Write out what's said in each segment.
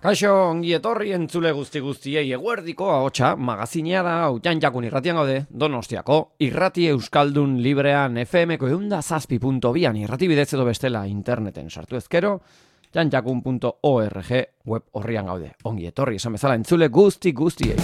Kaixo, ongi etorri entzule guztiei eguerdiko ahotsa magazinea da, hau Jan-Jakun irratian gaude, Donostiako irrati euskaldun librean FM-ko 107.2an irrati bidez edo bestela interneten sartu ezkero, janjakun.org web horrian gaude. Ongi etorri esan bezala entzule guztiei.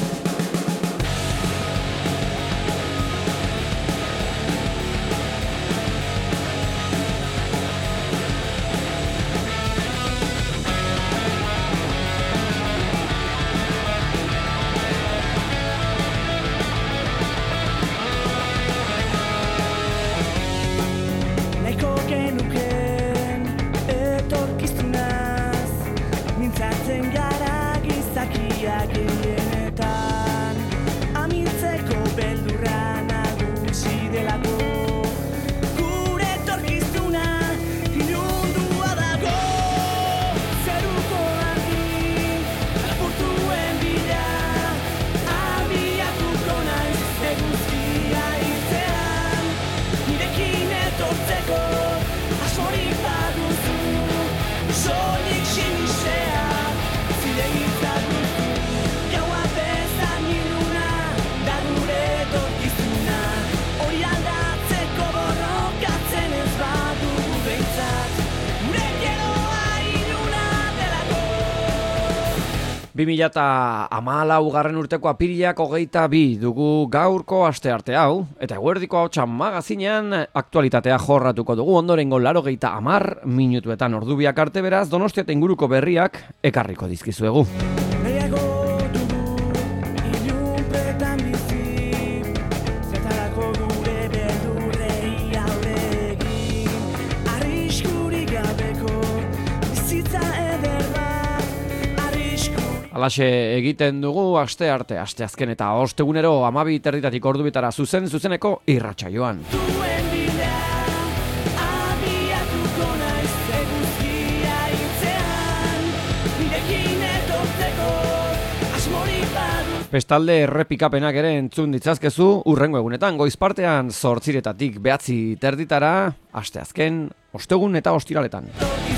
Eta 2014 urteko apirilak 22 dugu gaurko astearte hau, eta eguerdiko ahotsa magazinean aktualitatea jorratuko dugu ondorengo 90 minutuetan ordubiak arte beraz Donostia eta inguruko berriak ekarriko dizkizuegu. Alaxe egiten dugu asteazken eta ostegunero 12:00 ordubitara zuzeneko irratsaioan. Bestalde errepikapenak ere entzun ditzazkezu urrengo egunetan goizpartean 8:00 9:30 asteazken, ostegun eta ostiraletan.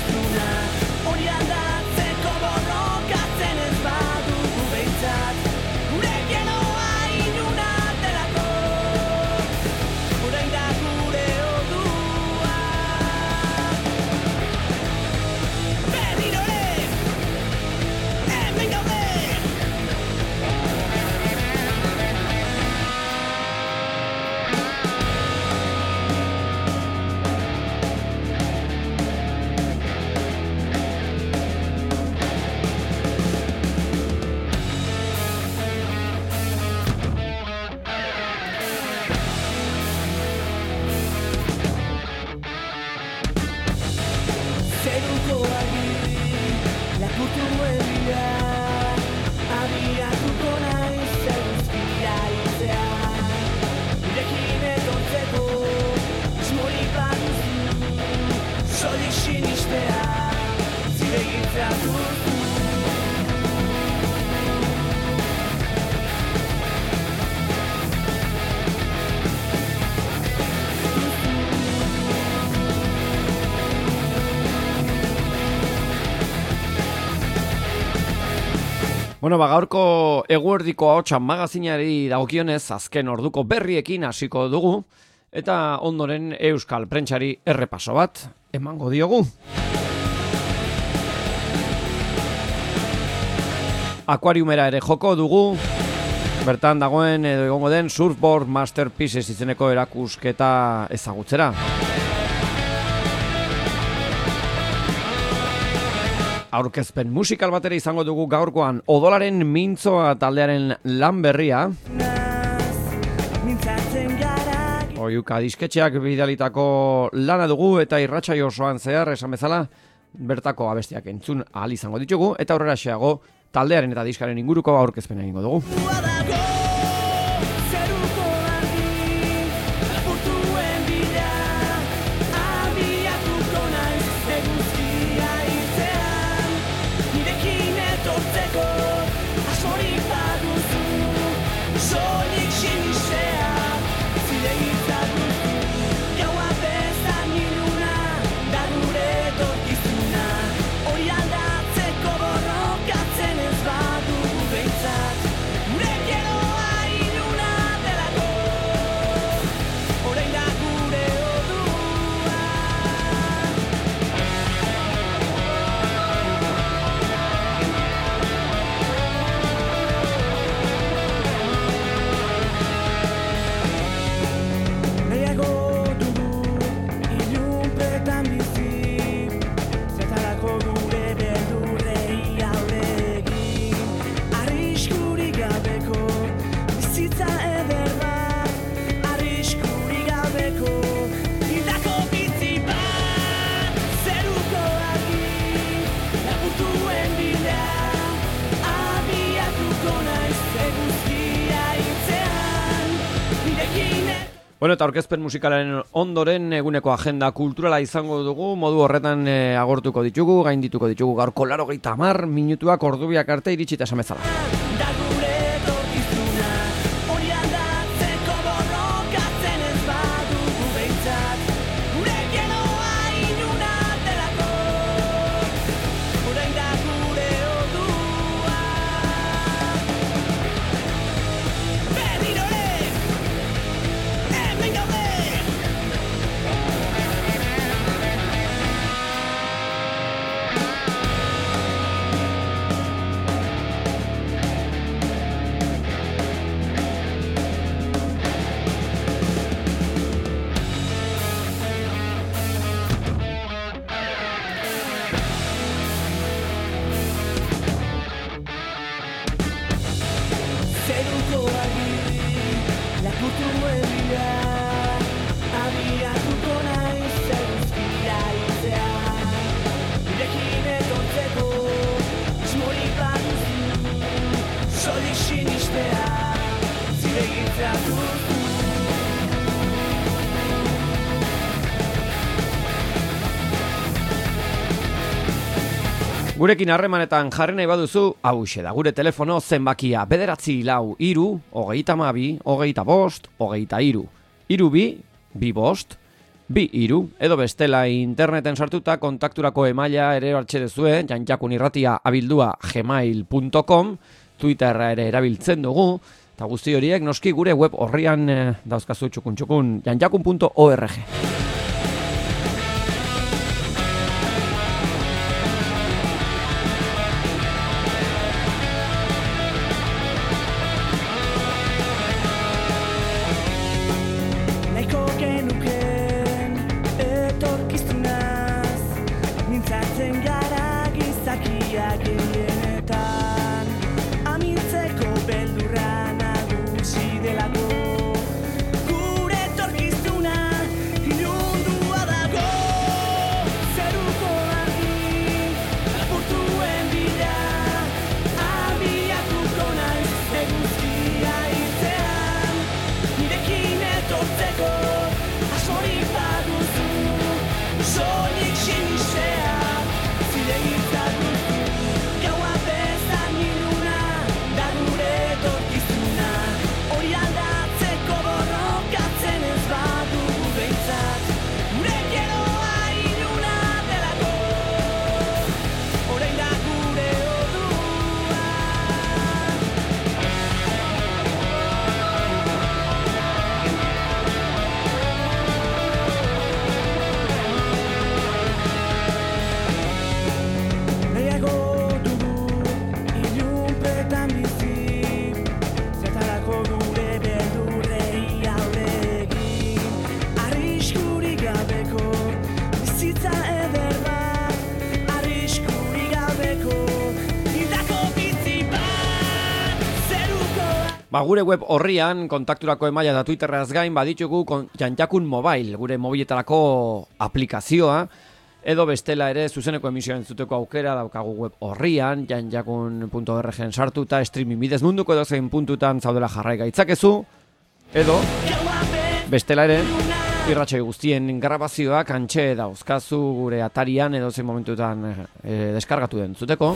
Gaurko eguerdiko ahotsa magazinari dagokionez azken orduko berriekin hasiko dugu eta ondoren euskal prentsari errepaso bat emango diogu. Akuariumera ere joko dugu, bertan dagoen edo egongo den Surfboard Masterpieces izeneko erakusketa ezagutzera. Aurkezpen musikal batera izango dugu gaurkoan Odolaren Mintzoa taldearen lan berria. Oiuka disketxeak bidalitako lana dugu eta irratsaio osoan zehar esan bezala bertako abestiak entzun ahal izango ditugu eta aurrera xeago taldearen eta diskaren inguruko aurkezpena egingo dugu. Gaua bezain iluna, hori aldatzeko borrokatzen Bueno, eta aurkezpen musikalaren ondoren eguneko agenda kulturala izango dugu, modu horretan agortuko ditugu, gaindituko ditugu gaurko 80 minutuak ordubiak arte iritsita esan bezala. Gurekin harremanetan jarri nahi baduzu, hauxe da, gure telefono zenbakia 943 32 25 23 2 2 edo bestela interneten sartuta kontakturako emaila ere hartxe dezue, janjakunirratia@gmail.com, Twitterra ere erabiltzen dugu, eta guzti horiek noski gure web horrian dauzkazu txukun janjakun.org. Gure web horrian, kontakturako emaila da Twitterraz gain, baditugu Janjakun Mobile, gure mobiletarako aplikazioa, edo bestela ere zuzeneko emisioa entzuteko aukera daukagu web horrian, janjakun.org sartuta, streaming bidez munduko edo zein puntutan zaudela jarrai gaitzakezu, edo bestela ere irratsaio guztien grabazioak antxe dauzkazu gure atarian edo zein momentutan deskargatu den zuteko.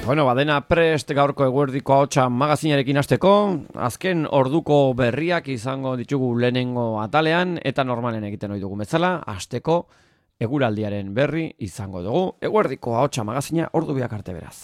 Bueno, badena prest gaurko eguerdiko ahotsa magazinarekin hasteko, azken orduko berriak izango ditugu lehenengo atalean, eta normalen egiten ohi dugu bezala, hasteko eguraldiaren berri izango dugu. Eguerdiko ahotsa magazina ordu biak arte beraz.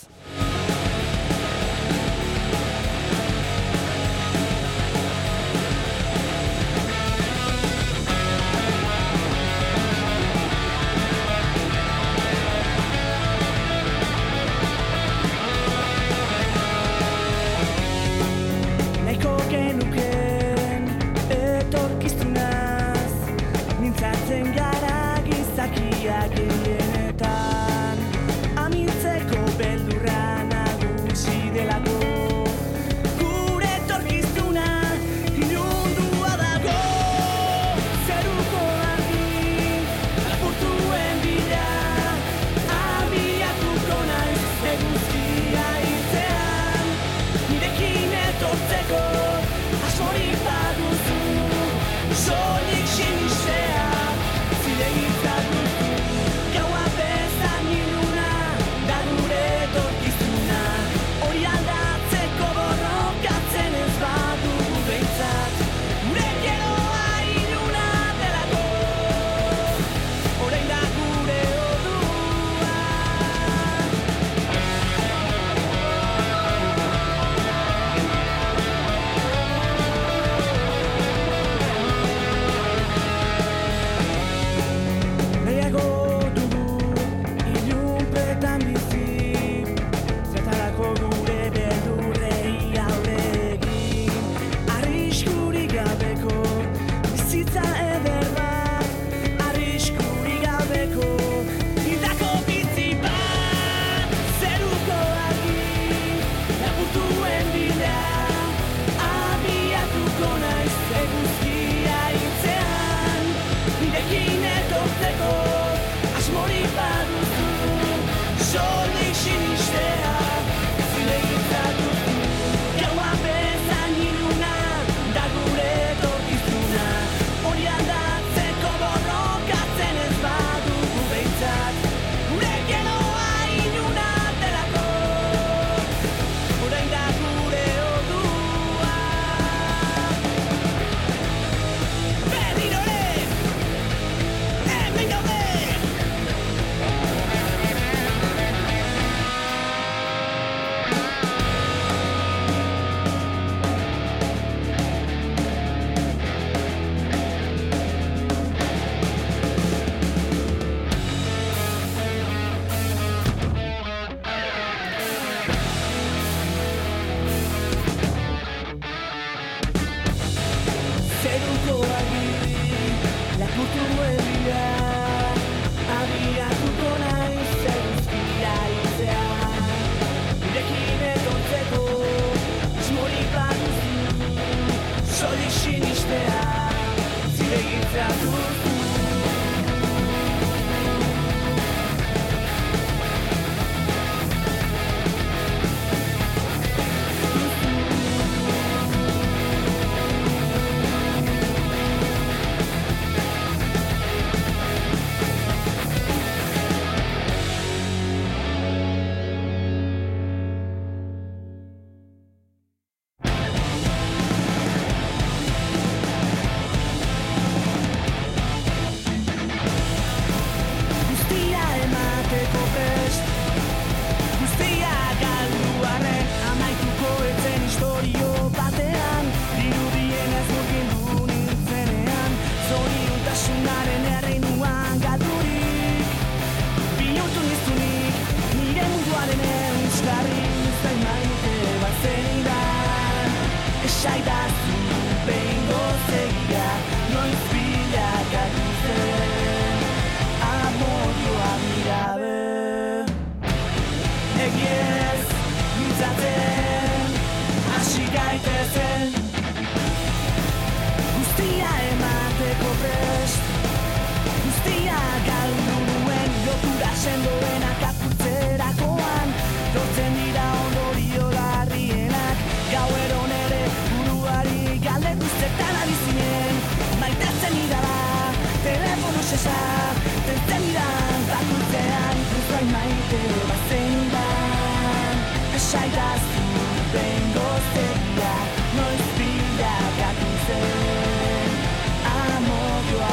esaidazu bengo zegia, noiz bilakatu zen amodioa.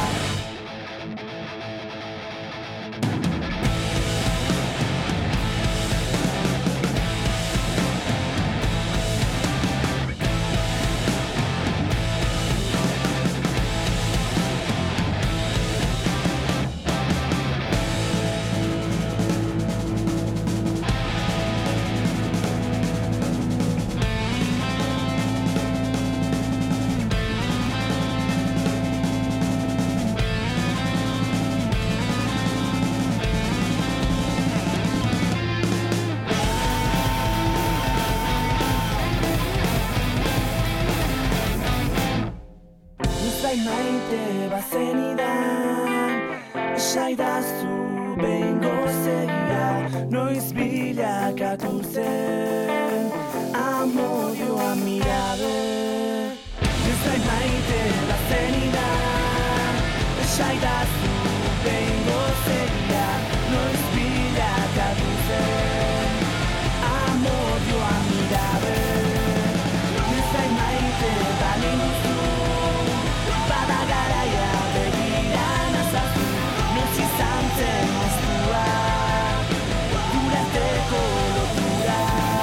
Maite bazenidan, esaidazu bengo zegia, noiz bilakatu zen amodioa mirabe. Ezai maite bazenidan, esaidazu bengo zegia, noiz bilakatu zen amodioa mirabe. Ezai maite balinduzu, bada garaia begiran azazu, noiz izan zen moztua, gure arteko lotura.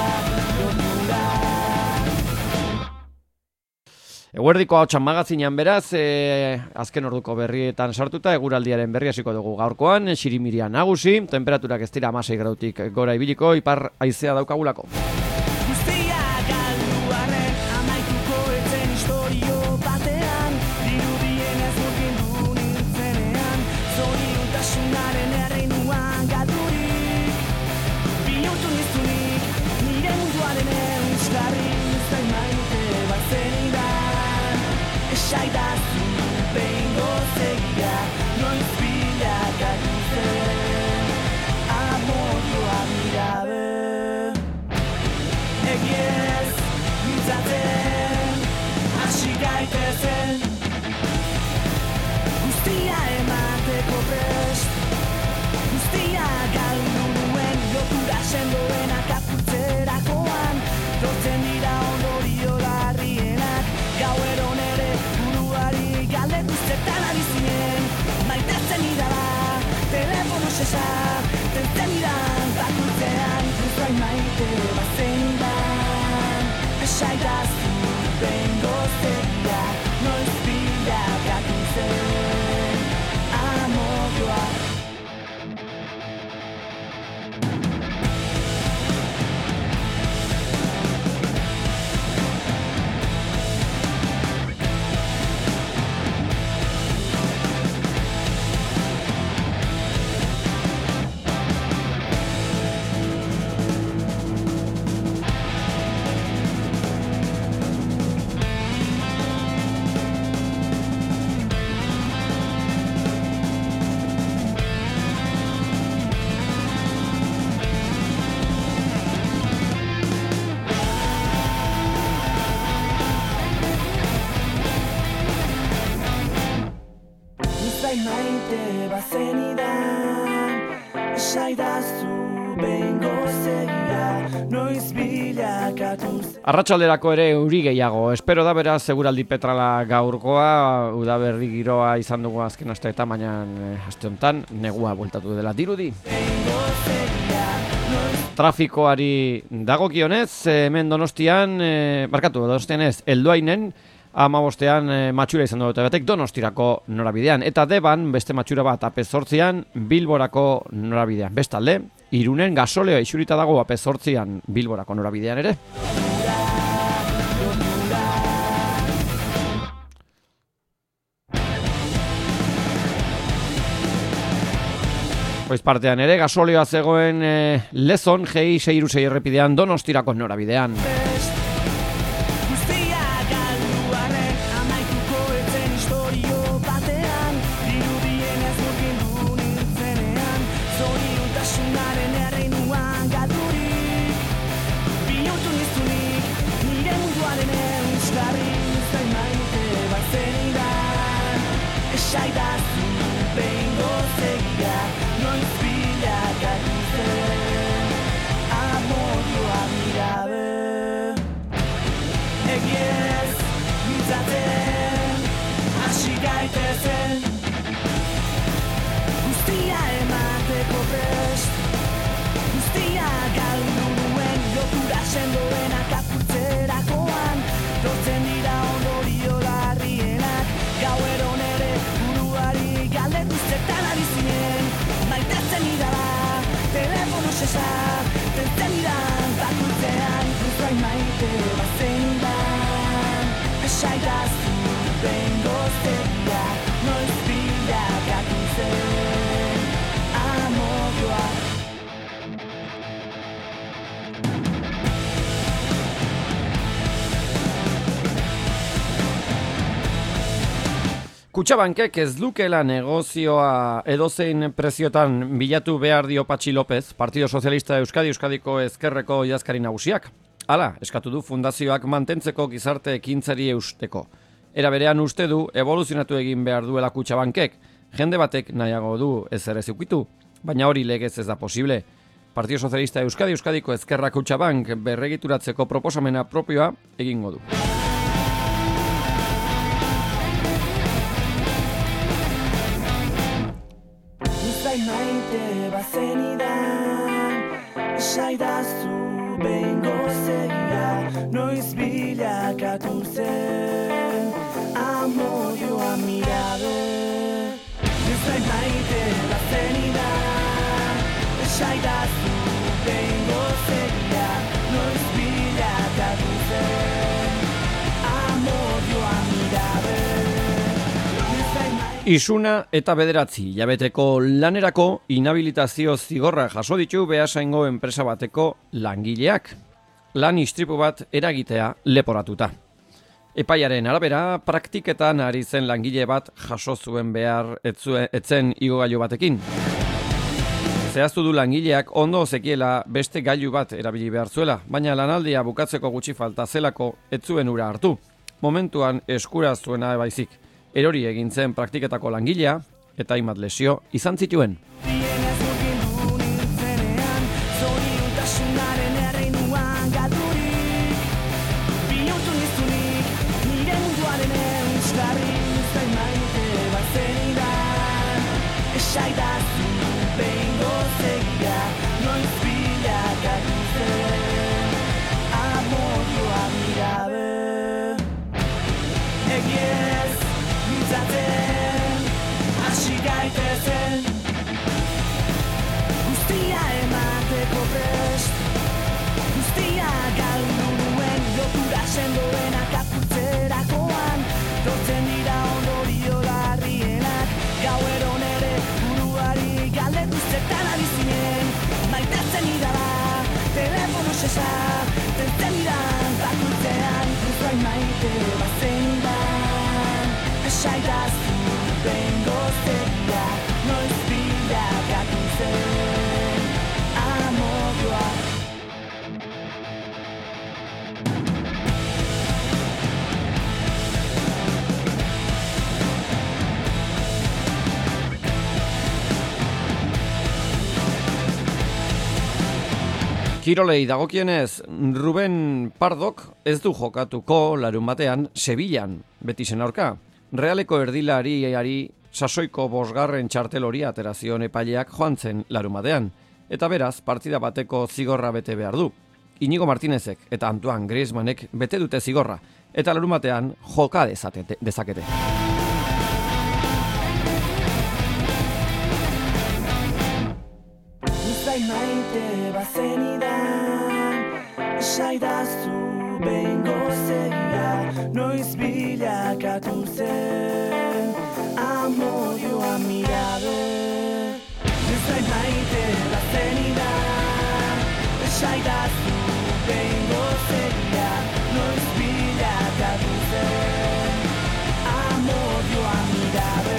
Eguerdiko Ahotsa magazinean beraz, azken orduko berrietan sartuta, eguraldiaren berri hasiko dugu gaurkoan, xirimiria nagusi, temperaturak ez dira 16 gradutik gora ibiliko, ipar haizea daukagulako. Esaidazu bengo zegia, noiz bilakatu zen amodioa mirabe. Egiez, mintzatzen, hasi gaitezen, guztia emateko prest, guztia galdu nuen, lotura sendoenak apurtzerakoan, lotzen dira ondorio larrienak, gauero nere buruari galdetu zertan ari zinen, maitatzen idala, telefono sesa, tentzen idan bakultzean, ezbai maite bazenidan, esaidazu bengo zegia, noiz bilakatu zen amodioa. Maite bazenidan, esaidazu bengo zegia, noiz bilakatuz. Arratsalderako ere euri gehiago, espero da beraz seguraldi petrala gaurkoa, udaberri giroa izan dugu azken asteetan, baina aste honetan negua bueltatu dela dirudi. Trafikoari dagokionez, hemen Donostian, Donostian ez, Helduainen, 15ean matxura izan dute batek Donostirako norabidean. Eta Deban beste matxura bat AP8an Bilborako norabidean. Bestalde, Irunen gasoleo isurita dago AP8an Bilborako norabidean ere. Goiz partean ere gasoleoa zegoen Lezon G636 errepidean Donostirako norabidean. Esaidazu bengo zegia, noiz bilakatu zen amodioa mirabe. Bezain maite bazenidan, esaidazu behingo zeria, noiz bilakatu zen amodioa. Kutxabankek ez lukela negozioa edozein preziotan bilatu behar dio Patxi López, Partido Sozialista Euskadiko ezkerreko idazkari nagusiak. Hala, eskatu du fundazioak mantentzeko gizarte ekintzari eusteko. Era berean uste du evoluzionatu egin behar duela Kutxabankek. Jende batek nahiago du ezer ez ukitu, baina hori legez ez da posible. Partido Sozialista Euskadiko ezkerra Kutxabank berregituratzeko proposamena propioa egingo du. Maite bazenidan, esaidazu behingo zeria, noiz bilakatu zen amodioa mirabe. Bezain maite bazenidan, esaidazu behingo zeria, noiz bilakatu zen amodioa mirabe. Isuna eta 9 hilabeteko lanerako inhabilitazio zigorra jaso ditu Beasaingo enpresa bateko langileak. Lan istripu bat eragitea leporatuta. Epaiaren arabera, praktiketan ari zen langile bat jaso zuen behar etzen igogailu batekin. Zehaztu du langileak ondo zekiela beste gailu bat erabili behar zuela, baina lanaldia bukatzeko gutxi falta zelako ez zuen ura hartu. Momentuan eskura zuena baizik. Erori egin zen praktiketako langilea eta hainbat lesio izan zituen. Guztia emateko prest, guztia galdu duen lotura sendoenak apurtzerakoan, tortzen dira ondorio larrienak, gauero nere buruari galdetu zertan ari zinen, maitatzen idala, telefono sesa, tentzen idan bakurtzean, bezain maite bazenidan, esaidazu behingo zeria, noiz bilakatu zen amodioa. Kirolei dagokienez, Ruben Pardok ez du jokatuko larunbatean Sevillan, Betisen aurka. Realeko erdilariari sasoiko 5. txartel hori atera zion epaileak joan zen larunbatean, eta beraz partida bateko zigorra bete behar du. Inigo Martinezek eta Antoine Griezmannek bete dute zigorra, eta larunbatean joka dezakete. Bezain maite bazenidan, esaidazu behingo zeria, noiz bilakatu zen amodioa mirabe. Bezain maite bazenidan, esaidazu behingo zeria, noiz bilakatu zen amodioa mirabe.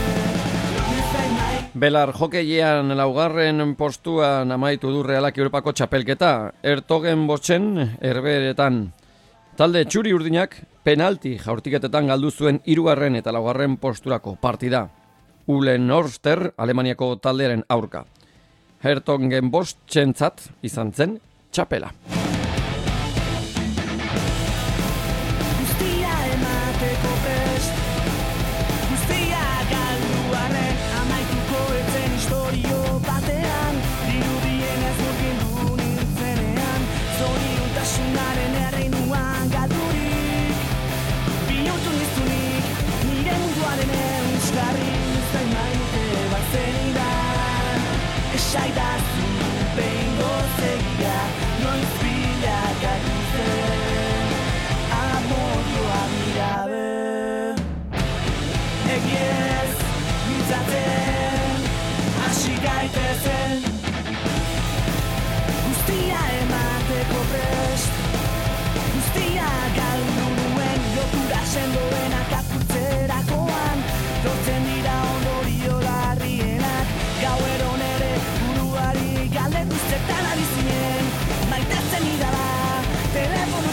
Belar hokeian 4. postuan amaitu du Realak Europako txapelketa, Ertogen Botxen Herberetan. Talde txuri urdinak penalti jaurtiketetan galdu zuen 3. eta 4. posturako partida. Ulen Orster Alemaniako taldearen aurka. Ertogen Botxentzat izan zen txapela. Guztia emateko prest, guztia galduaren amaituko etzen historio batean, dirudien ez murgindu nintzenean, zoriontasunaren erreinuan galdurik, bihurtu nizunik, nire munduaren euskarri, zain maite bazenidan, esaidazu behingo zegia, noiz bilakatu zen.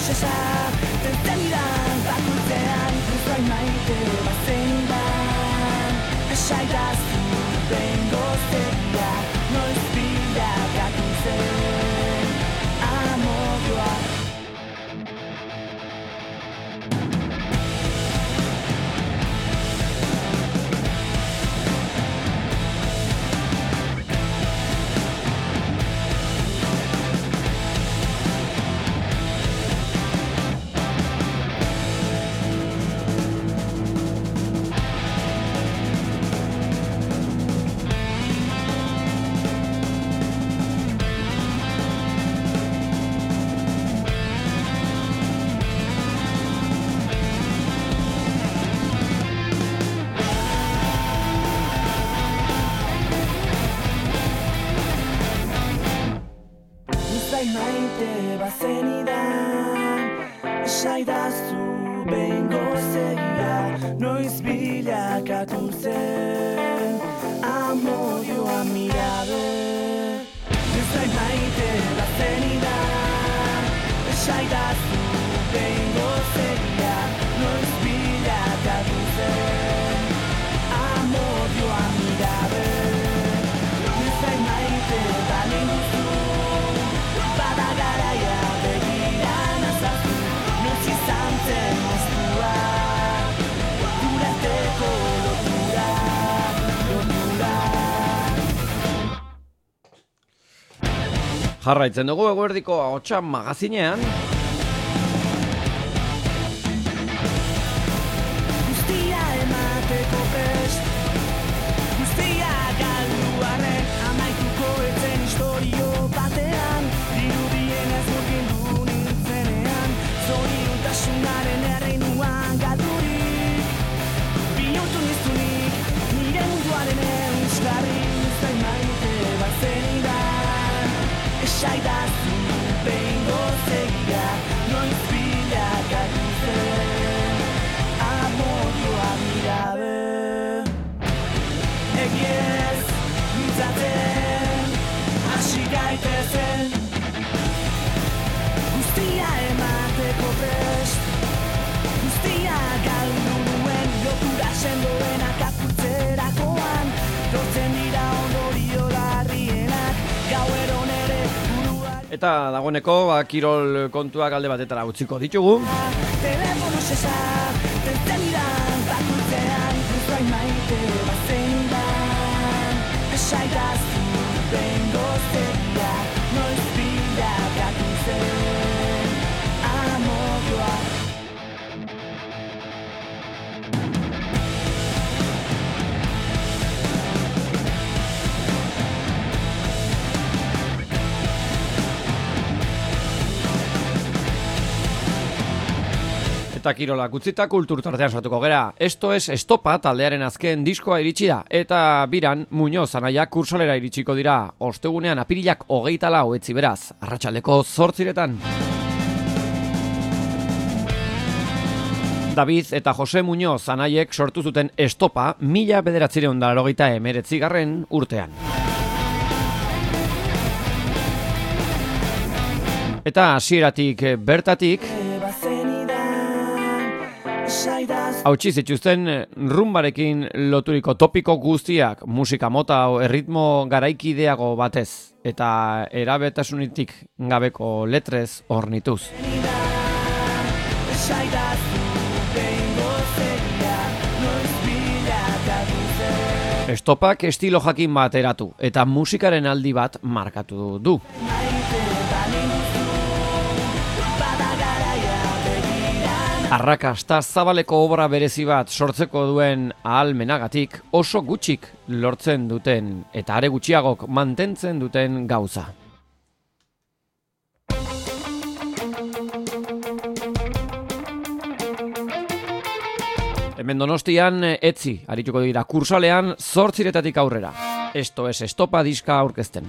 sesa Tentenidan bakoitzean Bai maite bazenidan Esaidazu bengo zeria Noiz bilakatu zen amodioa maite bazenidan Esaidazu bengo zeia Noiz bilakatu zen amodioa mirabe Ezai maite bazenidan Esaidazu bengo zeia Noiz bilakatu zen amodioa mirabe Ezai maite balenguzu Bada garaia begiran azazu Noiz izan zen moztua Gurateko lotura Jarraitzen dugu eguerdiko ahotsa magazinean. Guztia emateko prest Guztia galduaren Amaituko etzen historio batean Dirudien ez murgindu nintzenean Zoriontasunaren erreinuan galdurik Bihurtu niztunik nire munduaren euskarri Zain maite bazenidan Esaidazu behingo zegia Noiz bilakatu zen amodioa mirabe Egiez mintzaten hasi gaitezen Guztia emateko prest Guztia galdu duen lotura sendoenak apurtzerakoan Dortzen dira ondorio larrienak gauero nere buruari Eta dagoeneko kirol kontuak alde batetara utziko ditugu. Telefono sesa Tentenidan bakoitzean Bai maite bazenidan Esaidazu bengo zeria Noiz bilakatu zen amodioa Eta kirolak utzita kultur tartean sartuko gera. Esto es Estopa taldearen azken diskoa iritsi da. Eta biran Muñoz anaiak kursalera iritsiko dira. Ostegunean apirilak 24 etzi beraz. Arratsaldeko 8:00. David eta Jose Muñoz anaiek sortu zuten Estopa 1989 urtean. Eta hasieratik bertatik hautsi zituzten rumbarekin loturiko topiko guztiak, musika mota erritmo garaikideago batez eta erabetasunitik gabeko letrez ornituz. Estopak estilo jakin bat eratu eta musikaren aldi bat markatu du. Arrakasta zabaleko obra berezi bat sortzeko duen ahalmenagatik oso gutxik lortzen duten eta are gutxiagok mantentzen duten gauza. Hemen Donostian etzi arituko dira kursalean 8:00 aurrera. Esto es Estopa diska aurkezten.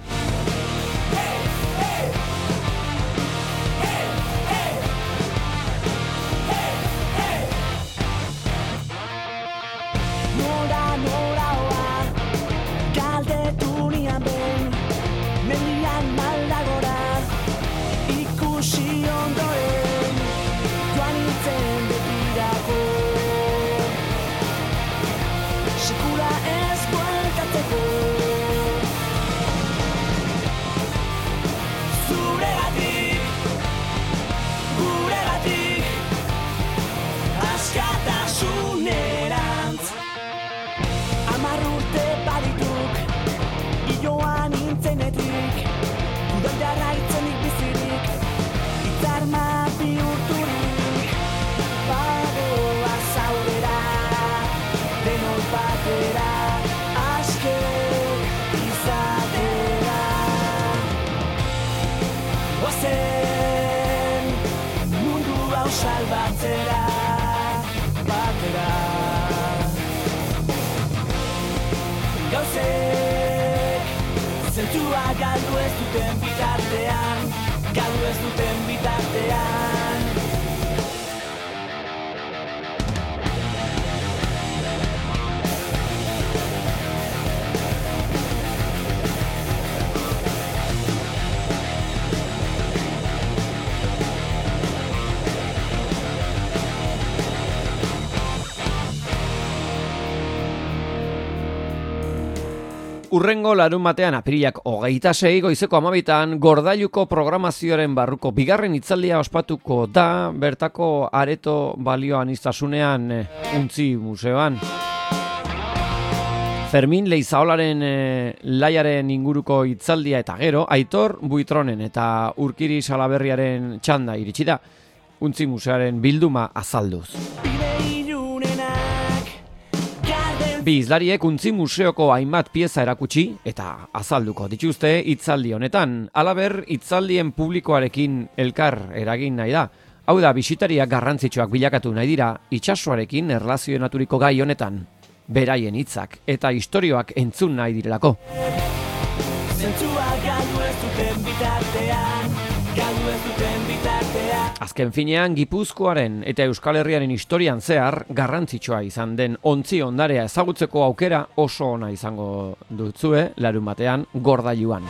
galdu ez duten bitartean, galdu ez duten bitartean. Urrengo larun batean apirilak 26 goizeko 12 Gordailuko programazioaren barruko bigarren hitzaldia ospatuko da bertako areto balioaniztasunean Untzi Museoan. Fermin Leizaolaren laiaren inguruko hitzaldia eta gero Aitor Buitronen eta Urkiri Salaberriaren txanda iritsi da Untzi Museoaren bilduma azalduz. Bi izlariek Untzi Museoko hainbat pieza erakutsi eta azalduko dituzte hitzaldi honetan. Halaber, hitzaldien publikoarekin elkar eragin nahi da. Hau da, bisitariak garrantzitsuak bilakatu nahi dira itsasoarekin erlazionaturiko gai honetan. Beraien hitzak eta istorioak entzun nahi direlako. Azken finean, Gipuzkoaren eta Euskal Herriaren historian zehar garrantzitsua izan den ontzi ondarea ezagutzeko aukera oso ona izango dutzue larun batean Gordailuan.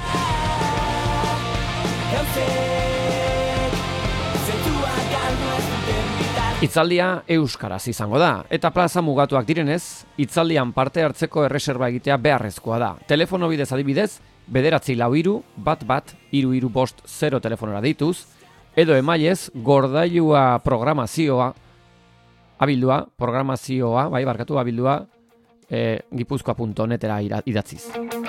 Hitzaldia euskaraz izango da, eta plaza mugatuak direnez, hitzaldian parte hartzeko erreserba egitea beharrezkoa da. Telefono bidez adibidez, 943-123-335 telefonora deituz, edo emailez Gordailua programazioa gipuzkoa.netera idatziz.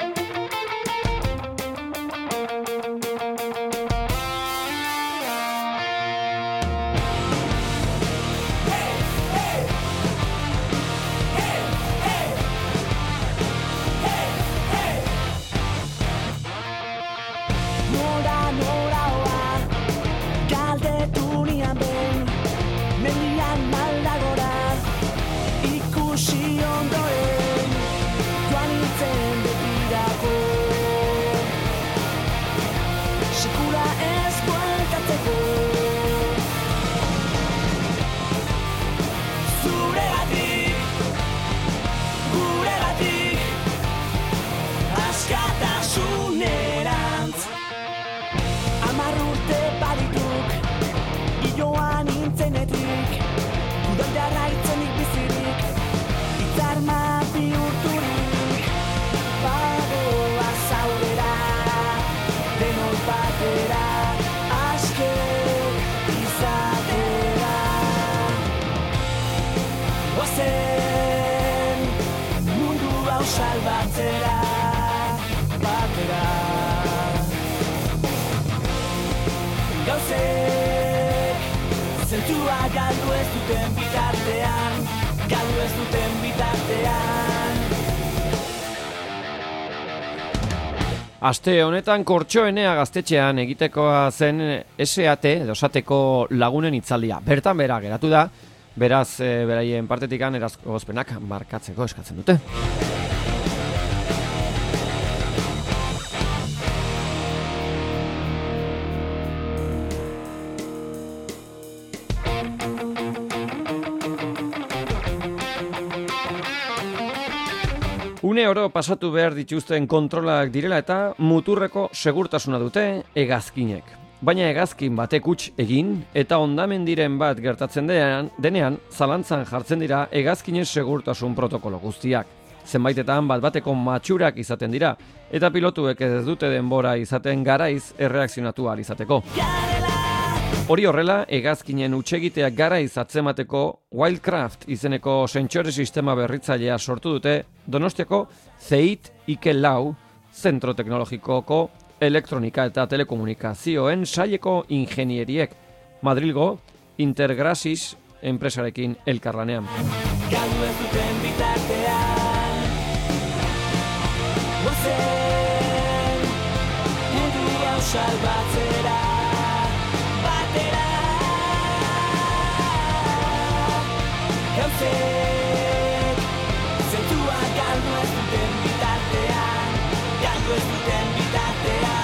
Aste honetan Kortxoenea gaztetxean egitekoa zen SAT edo esateko lagunen hitzaldia. Bertan bera geratu da, beraz beraien partetikan erazgozpenak markatzeko eskatzen dute. Une oro pasatu behar dituzten kontrolak direla eta muturreko segurtasuna dute hegazkinek. Baina hegazkin batek huts egin eta hondamendiren bat gertatzen denean zalantzan jartzen dira hegazkinen segurtasun protokolo guztiak. Zenbaitetan bat-bateko matxurak izaten dira eta pilotuek ez dute denbora izaten garaiz erreakzionatu ahal izateko. Hori horrela, hegazkinen hutsegiteak garaiz atzemateko Wildcraft izeneko sentsore sistema berritzailea sortu dute Donostiako CEIT IKE4 Zentro Teknologikoko Elektronika eta Telekomunikazioen saileko ingenieriek Madrilgo Intergrasis enpresarekin elkarlanean. Zentua galdu ez duten bitartean, galdu ez duten bitartean.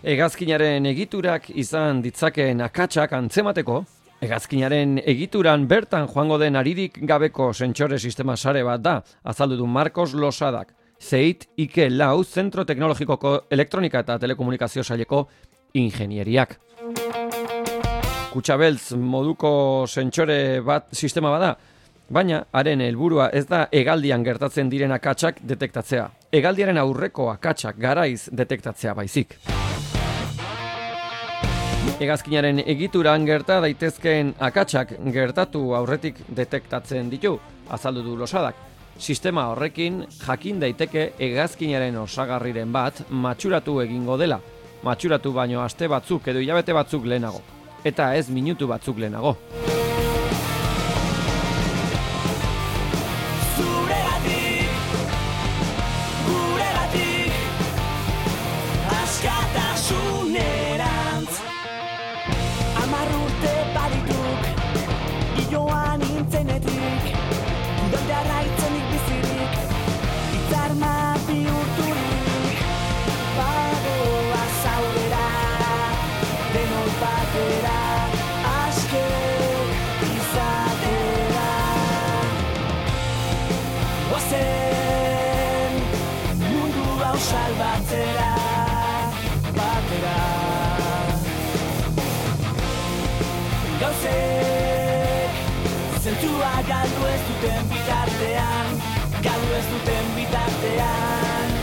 Hegazkinaren egiturak izan ditzakeen akatsak antzemateko, hegazkinaren egituran bertan joango den aririk gabeko sentsore sistema sare bat da, azaldu du Marcos Losadak, CEIT IKE Lau Zentro Teknologikoko Elektronika eta Telekomunikazio Saileko ingenieriak. Kutxabeltz moduko sentsore bat sistema bada, baina haren helburua ez da hegaldian gertatzen diren akatsak detektatzea. Hegaldiaren aurreko akatsak garaiz detektatzea baizik. Hegazkinaren egituran gerta daitezkeen akatsak gertatu aurretik detektatzen ditu, azaldu du Losadak. Sistema horrekin jakin daiteke hegazkinaren osagarriren bat matxuratu egingo dela. Matxuratu baino aste batzuk edo hilabete batzuk lehenago. Eta ez minutu batzuk lehenago. Salbatzera batera gauzek zentzua galdu ez duten bitartean, galdu ez duten bitartean.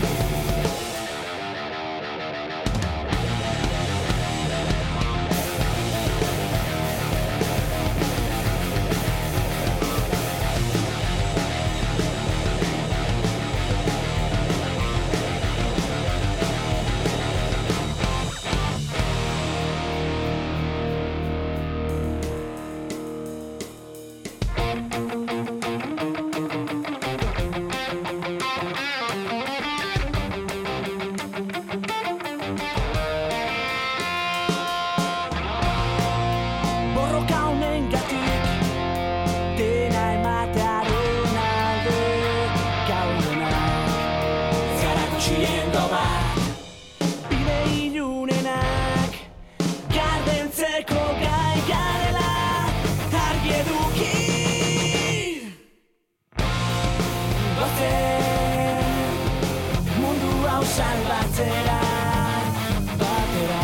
Salbatzera batera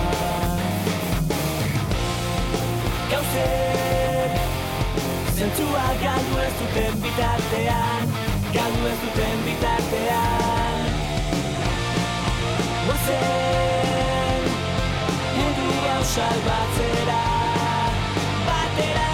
gauzek zentzua galdu ez duten bitartean, galdu ez duten bitartean. Goazen mundu hau salbatzera batera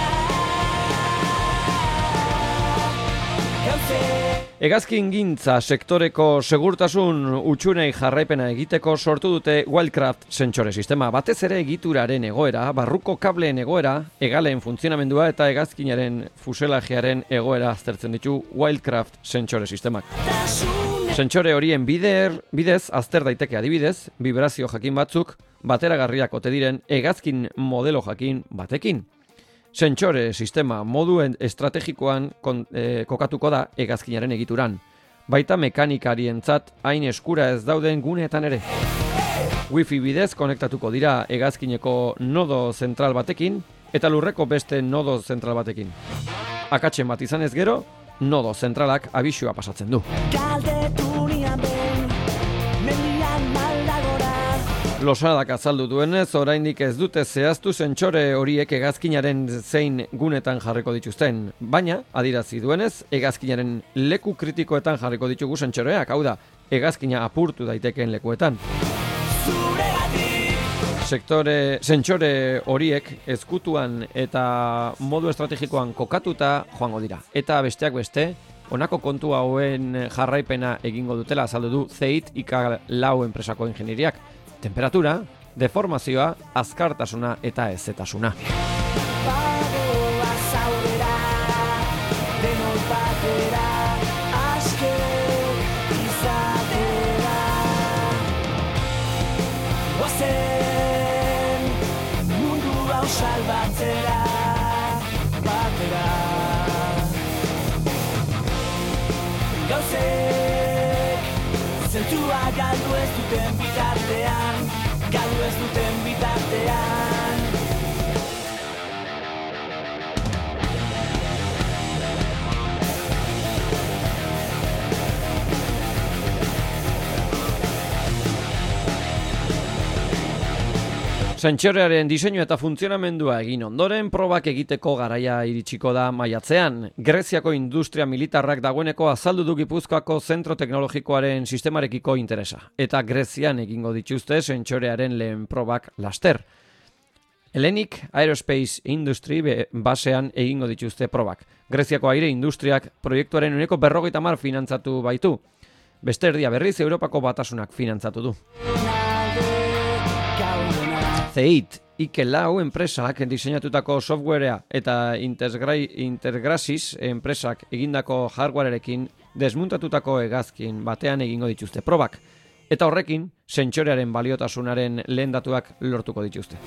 gauzek. Hegazkingintza sektoreko segurtasun utxunei jarraipena egiteko sortu dute Wildcraft sentsore sistema. Batez ere egituraren egoera, barruko kableen egoera, hegalen funtzionamendua eta hegazkinaren fuselajearen egoera aztertzen ditu Wildcraft sentsore sistemak. Sentsore horien bidez azter daiteke adibidez, vibrazio jakin batzuk bateragarriak ote diren hegazkin modelo jakin batekin. Sentsore sistema modu estrategikoan kokatuko da hegazkinaren egituran. Baita mekanikarientzat hain eskura ez dauden guneetan ere. Wi-Fi bidez konektatuko dira hegazkineko nodo zentral batekin eta lurreko beste nodo zentral batekin. Akatsen bat izanez gero, nodo zentralak abisua pasatzen du. Losadak azaldu duenez, oraindik ez dute zehaztu sentsore horiek hegazkinaren zein gunetan jarriko dituzten. Baina, adierazi duenez, hegazkinaren leku kritikoetan jarriko ditugu sentsoreak, hau da, hegazkina apurtu daitekeen lekuetan. Sentsore horiek ezkutuan eta modu estrategikoan kokatuta joango dira. Eta besteak beste, honako kontu hauen jarraipena egingo dutela azaldu du CEIT IKE Lau enpresako ingenieriak. Temperatura, deformazioa, azkartasuna eta ezetasuna. Salbatzera batera gauzek zentzua galdu ez duten bitartean, galdu ez duten bitartean. Sentsorearen diseinu eta funtzionamendua egin ondoren, probak egiteko garaia iritsiko da maiatzean. Greziako industria militarrak dagoeneko azaldu du Gipuzkoako zentro teknologikoaren sistemarekiko interesa. Eta Grezian egingo dituzte sentsorearen lehen probak laster. Hellenic Aerospace Industry basean egingo dituzte probak. Greziako aire industriak proiektuaren uneko 50% finantzatu baitu. Beste erdia berriz Europako Batasunak finantzatu du. Zeit, Ikelau enpresak diseinatutako softwarea eta Intergrasis enpresak egindako hardwarearekin desmuntatutako hegazkin batean egingo dituzte probak. Eta horrekin, sentsorearen baliotasunaren lehen datuak lortuko dituzte.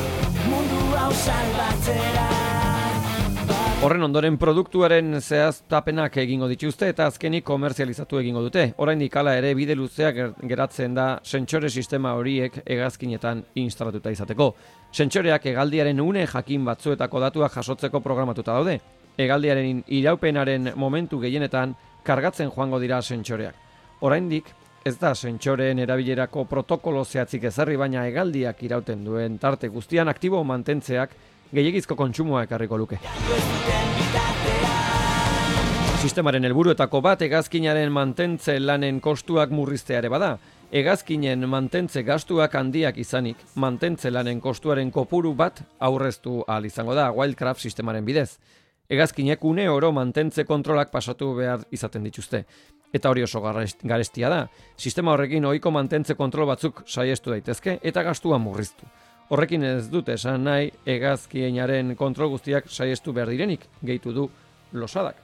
Horren ondoren produktuaren zehaztapenak egingo dituzte eta azkenik komerzializatu egingo dute. Oraindik hala ere bide luzeak geratzen da sentsore sistema horiek hegazkinetan instalatuta izateko. Sentsoreak hegaldiaren une jakin batzuetako datuak jasotzeko programatuta daude. Hegaldiaren iraupenaren momentu gehienetan kargatzen joango dira sentsoreak. Oraindik ez da sentsoreen erabilerako protokolo zehatzik ezarri, baina hegaldiak irauten duen tarte guztian aktibo mantentzeak gehiegizko kontsumoa ekarriko luke. Sistemaren helburuetako bat hegazkinaren mantentze lanen kostuak murriztea ere bada. Hegazkinen mantentze gastuak handiak izanik, mantentze lanen kostuaren kopuru bat aurreztu ahal izango da Wildcraft sistemaren bidez. Hegazkinek une oro mantentze kontrolak pasatu behar izaten dituzte. Eta hori oso garestia da. Sistema horrekin ohiko mantentze kontrol batzuk saihestu daitezke eta gastua murriztu. Horrekin ez dute esan nahi hegazkienaren kontrol guztiak saihestu behar direnik, gehitu du Losadak.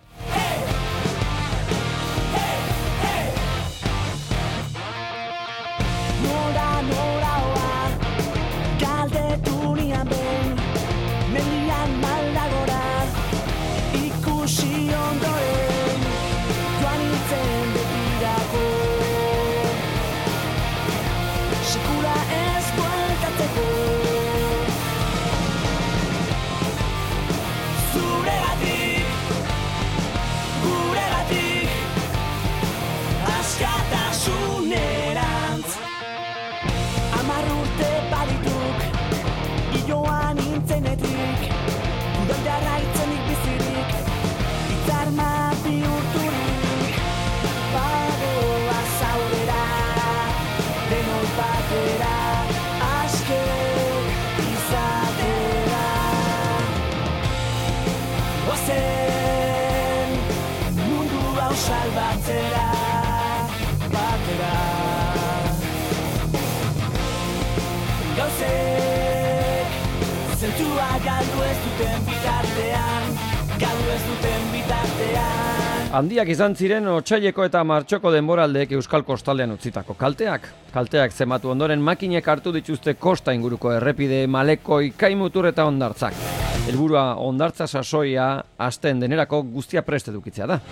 Handiak izan ziren otsaileko eta martxoko denboraldeek Euskal Kostaldean utzitako kalteak. Kalteak zenbatu ondoren makinek hartu dituzte kosta inguruko errepide, malekoi, kaimutur eta hondartzak. Helburua hondartza sasoia hasten denerako guztia prest edukitzea da.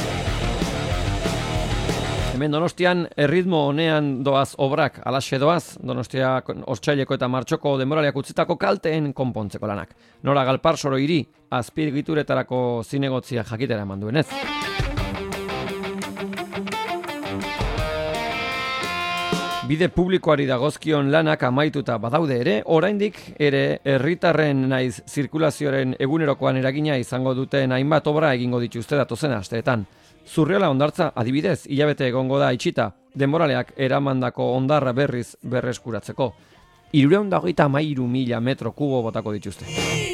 Hemen Donostian erritmo honean doaz obrak, alaxe doaz, Donostia otsaileko eta martxoko denboraleak utzitako kalteen konpontzeko lanak. Nora Galparsoro hiri, azpirgituretarako zinegotzia jakitera eman duenez. Bide publikoari dagozkion lanak amaituta badaude ere, oraindik ere herritarren naiz zirkulazioaren egunerokoan eragina izango duten hainbat obra egingo dituzte datozen asteetan. Zurriola hondartza adibidez, hilabete egongo da itxita, denboraleak eramandako hondarra berriz berreskuratzeko. 323.000 metro kubo botako dituzte.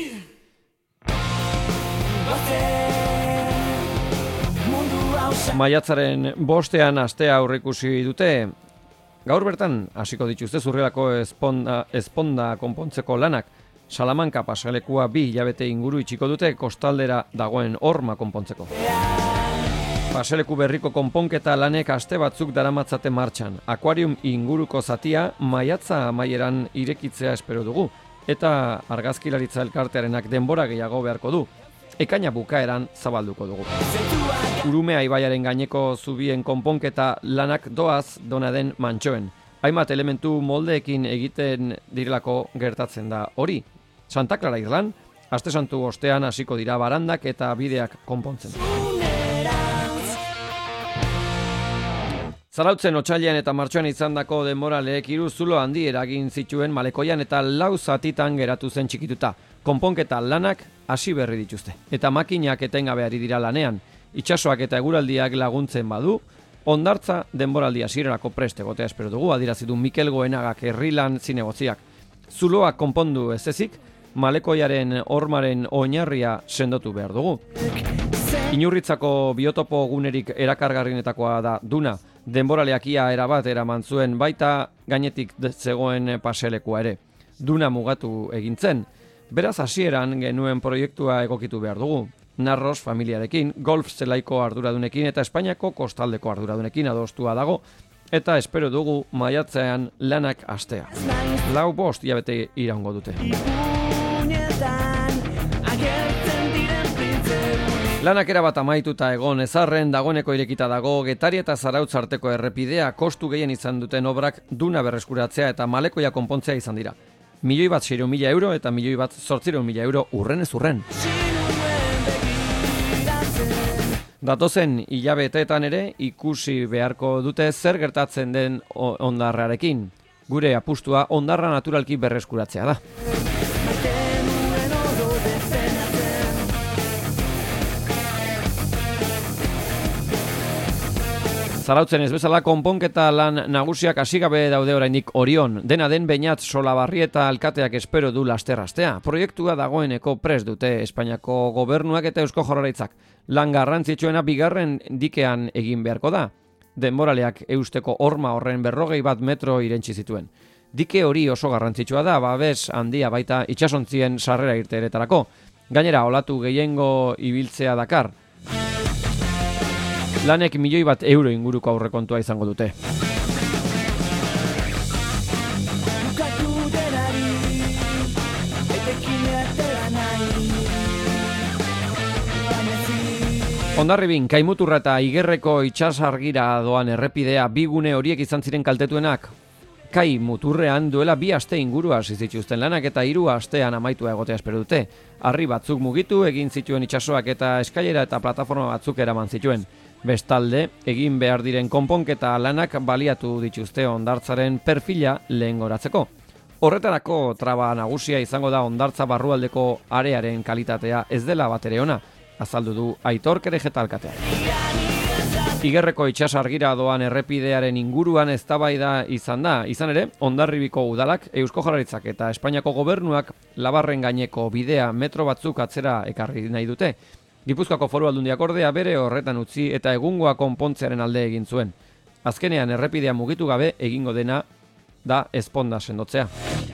Maiatzaren 5ean astea aurreikusi dute. Gaur bertan hasiko dituzte Zurriolako ezponda konpontzeko lanak. Salamanka pasalekua 2 hilabete inguru itxiko dute kostaldera dagoen horma konpontzeko. Paseleku berriko konponketa lanek aste batzuk daramatzate martxan. Akuarium inguruko zatia maiatza amaieran irekitzea espero dugu. Eta argazkilaritza elkartearenak denbora gehiago beharko du. Ekaina bukaeran zabalduko dugu. Urumea ibaiaren gaineko zubien konponketa lanak doaz dona den Mantxoen. Hainbat elementu moldeekin egiten direlako gertatzen da hori. Santa Clara irlan, aste santu ostean hasiko dira barandak eta bideak konpontzen. Zarautzen otsailean eta martxoan izandako denboraleek 3 zulo handi eragin zituen Malekoian eta 4 zatitan geratu zen txikituta. Konponketa lanak hasi berri dituzte. Eta makinak etengabe ari dira lanean. Itsasoak eta eguraldiak laguntzen badu, hondartza denboraldia hasierarako prest egotea espero dugu, adierazi du Mikel Goenagak herrilan zinegotziak. Zuloak konpondu ez ezik, Malekoiaren hormaren oinarria sendotu behar dugu. Inurritzako biotopo gunerik erakargarrienetakoa da Duna. Denboraleak ia erabat eraman zuen baita gainetik zegoen paselekua ere. Duna mugatu egin zen. Beraz hasieran genuen proiektua egokitu behar dugu. Narros familiarekin, golf zelaiko arduradunekin eta Espainiako kostaldeko arduradunekin adostua dago. Eta espero dugu maiatzean lanak hastea. 4-5 hilabete iraungo dute. Lanak erabat amaituta egon ezarren dagoeneko irekita dago Getari eta Zarautz arteko errepidea kostu gehien izan duten obrak Duna berreskuratzea eta Malekoia konpontzea izan dira. 1.600.000 euro eta 1.800.000 euro urrenez urren. Datozen hilabeteetan ere ikusi beharko dute zer gertatzen den hondarrarekin. Gure apustua hondarra naturalki berreskuratzea da. Zarautzen ez bezala konponketa lan nagusiak hasi gabe daude oraindik Orion. Dena den Beñat Solabarrieta alkateak espero du lasterrastea. Proiektua dagoeneko prest dute Espainiako gobernuak eta Eusko Jaurlaritzak. Lan garrantzitsuena bigarren dikean egin beharko da. Denboraleak eusteko horma horren 41 metro irentsi zituen. Dike hori oso garrantzitsua da, babes handia baita itsasontzien sarrera irteeretarako. Gainera olatu gehiengo ibiltzea dakar. Lanek 1.000.000 euro inguruko aurrekontua izango dute. Hondarribin, Kaimuturra eta Igerreko itsasargira doan errepidea 2 gune horiek izan ziren kaltetuenak. Kaimuturrean duela 2 aste inguru hasi zituzten lanak eta 3 astean amaitua egotea espero dute. Harri batzuk mugitu egin zituen itsasoak eta eskailera eta plataforma batzuk eraman zituen. Bestalde, egin behar diren konponketa lanak baliatu dituzte hondartzaren perfila lehengoratzeko. Horretarako traba nagusia izango da hondartza barrualdeko arearen kalitatea ez dela batere ona, azaldu du Aitor Kerejeta alkateak. Igerreko itsasargira doan errepidearen inguruan eztabaida izan da. Izan ere, Hondarribiko udalak, Eusko Jaurlaritzak eta Espainiako gobernuak labarren gaineko bidea metro batzuk atzera ekarri nahi dute. Gipuzkoako Foru Aldundiak ordea bere horretan utzi eta egungoa konpontzearen alde egin zuen. Azkenean errepidea mugitu gabe egingo dena da ezponda sendotzea.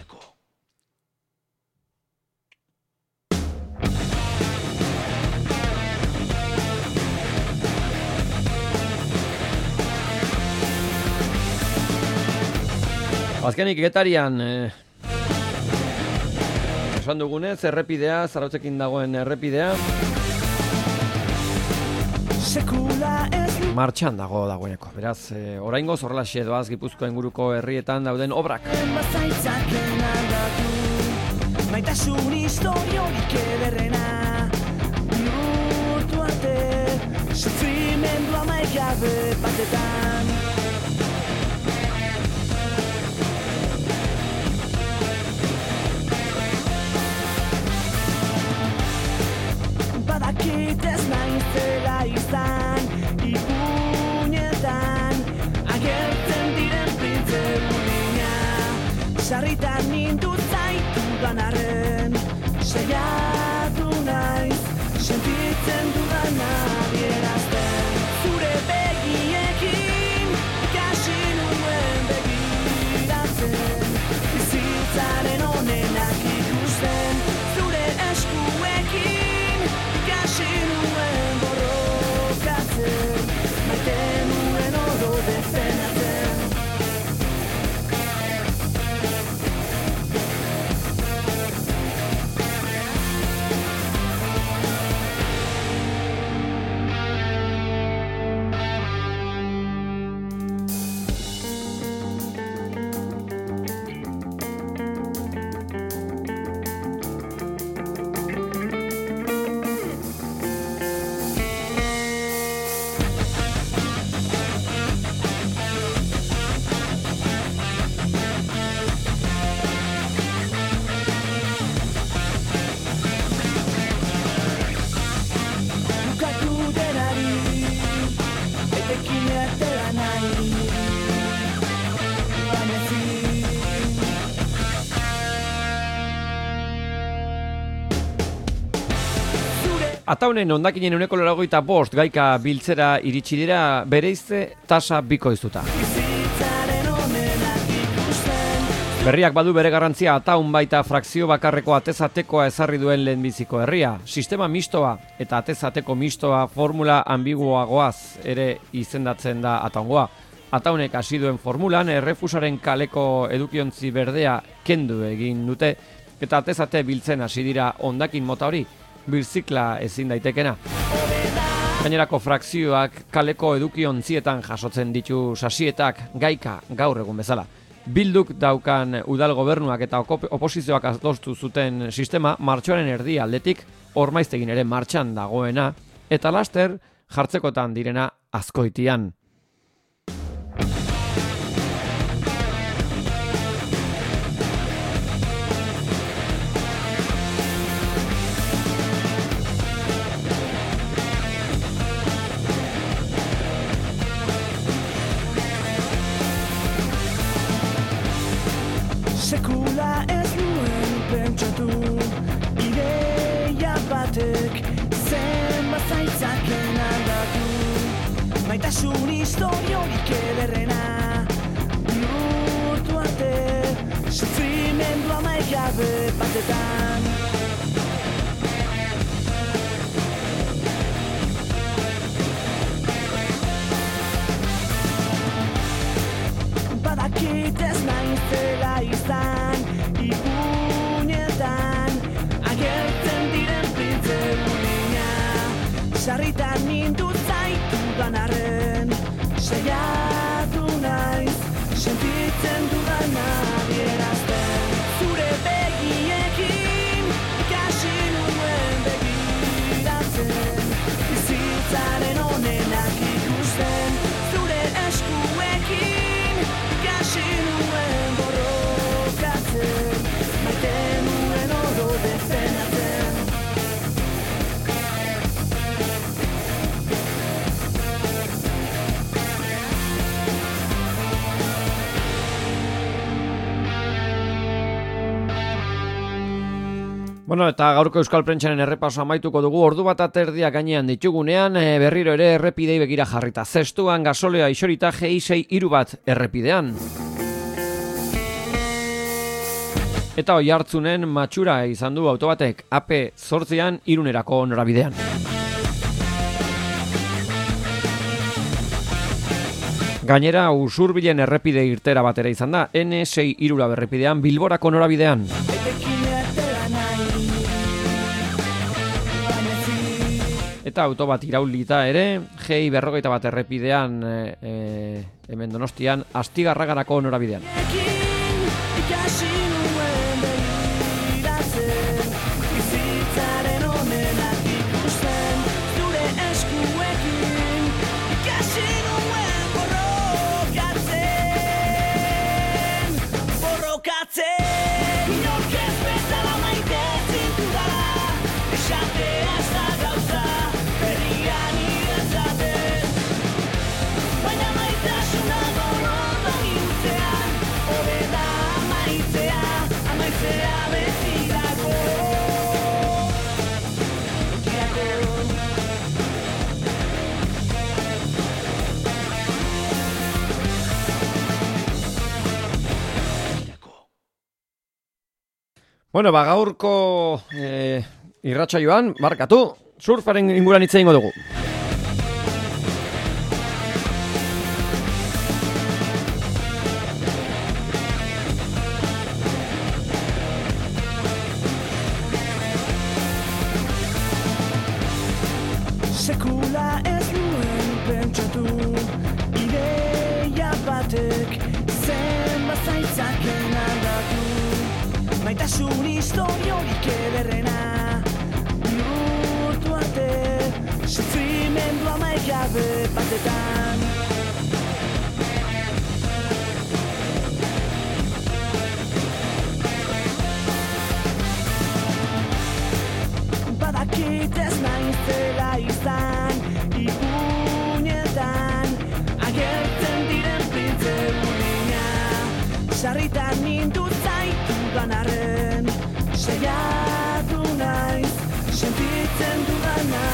Azkenik Getarian esan dugunez errepidea, Zarautzekin dagoen errepidea martxan dagoeneko. Beraz, oraingoz horrelaxe doaz Gipuzkoa inguruko herrietan dauden obrak. Maitasun historiorik ederrena bihurtu arte sufrimendu amaikabe batetan. Badakit ez naizela izan ipuñetan agertzen diren printze burina sarritan nindu zaitudan arren saiatu naiz sentitzen dudan adierazten zure begiekin ikasi nuen begiratzen bizitzaren onenak ikusten zure eskuekin ikasi nuen borrokatzen maite nuen oro defendatzen. Ataunen hondakinen 95% gaika biltzera iritsi dira bereizte tasa bikoiztuta. Berriak badu bere garrantzia ataun baita frakzio bakarreko atezatekoa ezarri duen lehenbiziko herria. Sistema mistoa eta atezateko mistoa formula ambiguagoaz ere izendatzen da ataungoa. Ataunek hasi duen formulan errefusaren kaleko edukiontzi berdea kendu egin dute eta atezate biltzen hasi dira hondakin mota hori birzikla ezin daitekena. Gainerako frakzioak kaleko edukiontzietan jasotzen ditu sasietak gaika gaur egun bezala. Bilduk daukan udal gobernuak eta oposizioak adostu zuten sistema martxoaren erdi aldetik ormaiztegin ere martxan dagoena eta laster jartzekotan direna Azkoitian. Sekula ez nuen pentsatu, ideia batek zenbat zaitzaken aldatu. Maitasun historiorik ederrena bihurtu arte, sufrimendu amaikabe batetan. Badakit ez naizela izan, ipuñetan agertzen diren printze urina. Sarritan nindu zaitudan arren, saiatu naiz, sentitzen dudan adierazten. Zure begiekin ikasi nuen begiratzen, bizitzaren onenak ikusten, zure eskuekin ikasi nuen borrokatzen, maite nuen oro defendatzen. Bueno, eta gaurko Euskal Prentsaren errepaso amaituko dugu ordu bat aterdia gainean ditugunean, berriro ere errepidei begira jarrita. Zestuan gasolea isorita G6 bat errepidean. Eta Oiartzunen matxura izan du autobatek AP8an Irunerako norabidean. Gainera, Usurbilen errepide irtera batera izan da, N6 errepidean Bilborako norabidean. Eta autobat iraulita ere, G51 errepidean hemen Donostian, Astigarragarako norabidean. Bueno, gaurko irratsaioan, barkatu, surfaren inguruan hitz egingo dugu. Sekula ez nuen pentsatu, ideia batek zenbat zaitzaken aldatu. Maitasun historiorik ederrena bihurtu arte, sufrimendu amaikabe batetan. Badakit ez naizela izan, ipuñetan agertzen diren printze urina. Sarritan nindu zaitu arren, saiatu naiz, sentitzen dudana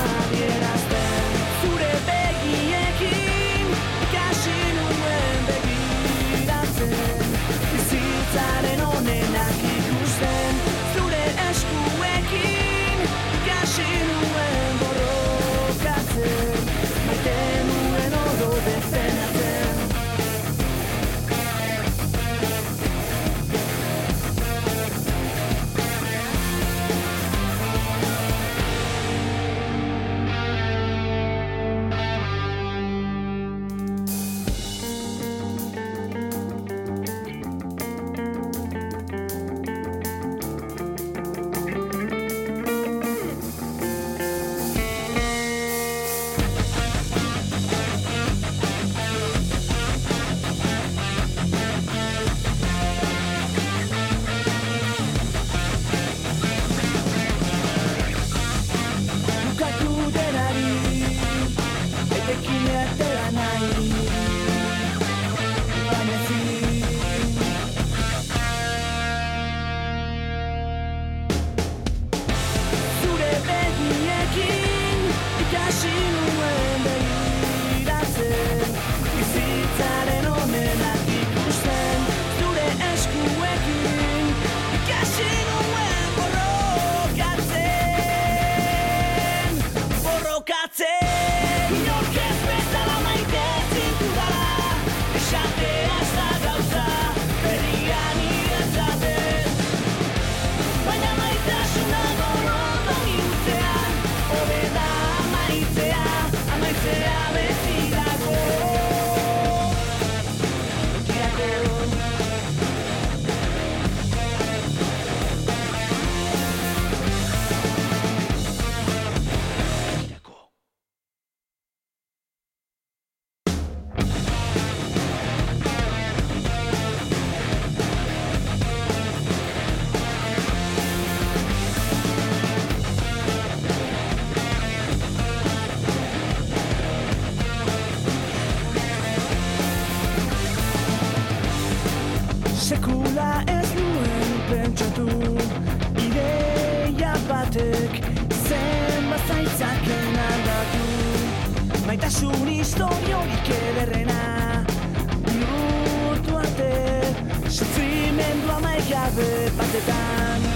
sekula ez nuen pentsatu, ideia batek zenbat zaitzaken aldatu. Maitasun historiorik ederrena bihurtu arte, sufrimendu amaikabe batetan.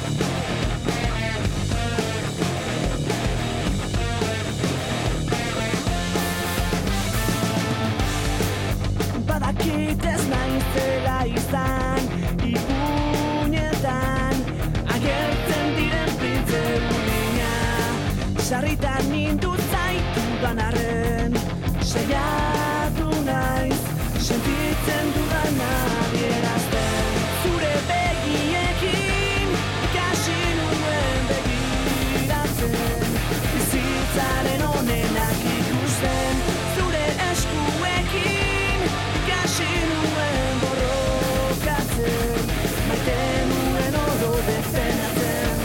Badakit ez naizela izan, ipuinetan agertzen diren printze urdina. Sarritan nindu zaitudan arren, saiatu naiz, sentitzen dudan adierazten. Zure begiekin ikasi nuen begiratzen, bizitzaren onenak ikusten. Zure eskuekin ikasi nuen borrokatzen, maite nuen oro defendatzen.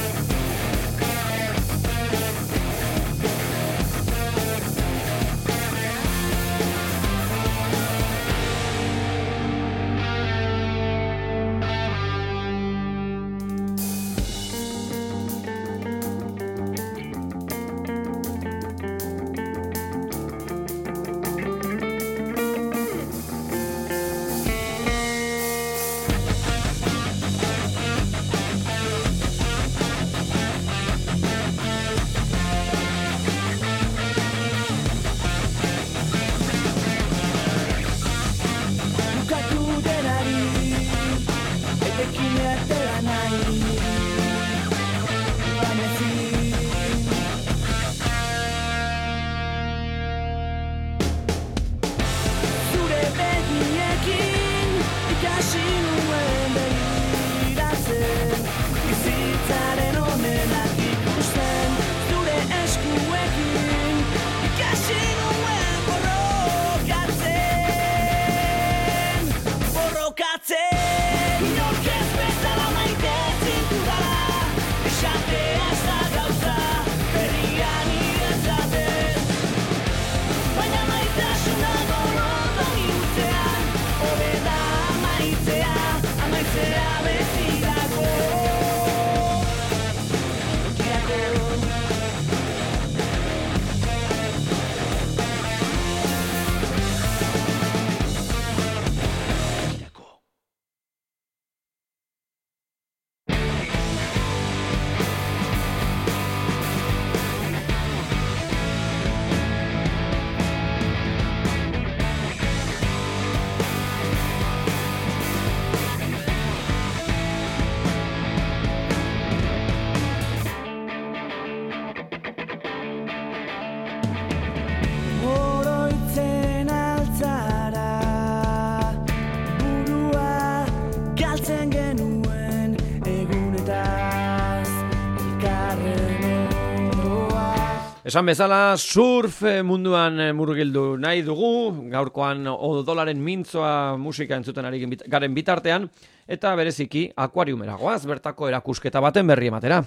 Esan bezala, surf munduan murgildu nahi dugu, gaurkoan odolaren mintzoa musika entzuten ari garen bitartean, eta bereziki akuariumera goaz, bertako erakusketa baten berri ematera.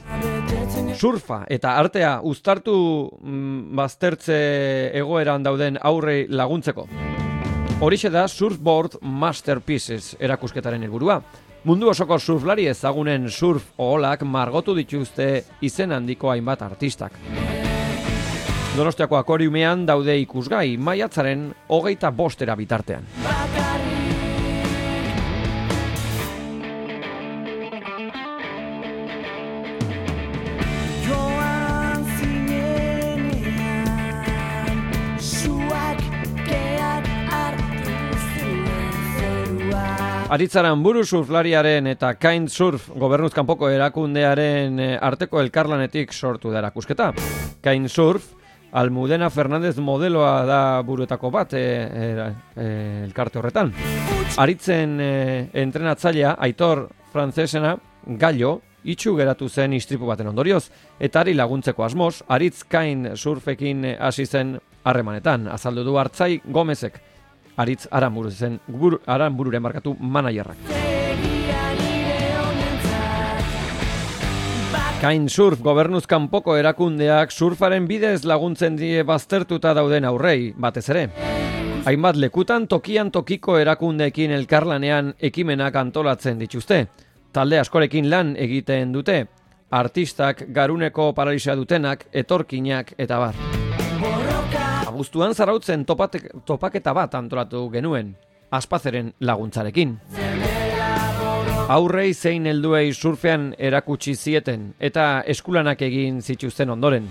Surfa eta artea uztartu baztertze egoeran dauden aurrei laguntzeko. Horixe da Surfboard Masterpieces erakusketaren helburua. Mundu osoko surflari ezagunen surf oholak margotu dituzte izen handiko hainbat artistak. Donostiako akuariumean daude ikusgai, maiatzaren 25 bitartean. Aritzaran buru surflariaren eta Kitesurf gobernuzkanpoko erakundearen arteko elkarlanetik sortu da erakusketa. Kitesurf, Almudena Fernandez modeloa da buruetako bat elkarte horretan. Aritzen entrenatzailea Aitor Frantzesena Gallo itxu geratu zen istripu baten ondorioz, eta ari laguntzeko asmoz, Aritz Kitesurfekin hasi zen harremanetan, azaldu du Artzai Gomezek. Aritz Aranbururen markatu managerrak. Kitesurf gobernuzkanpoko erakundeak surfaren bidez laguntzen die baztertuta dauden aurrei, batez ere. Hainbat lekutan tokian tokiko erakundeekin elkarlanean ekimenak antolatzen dituzte. Talde askorekin lan egiten dute. Artistak, garuneko paralisia dutenak, etorkinak eta bar. Abuztuan Zarautzen topaketa bat antolatu genuen, Aspazeren laguntzarekin. Aurrei zein helduei surfean erakutsi zieten eta eskulanak egin zituzten ondoren.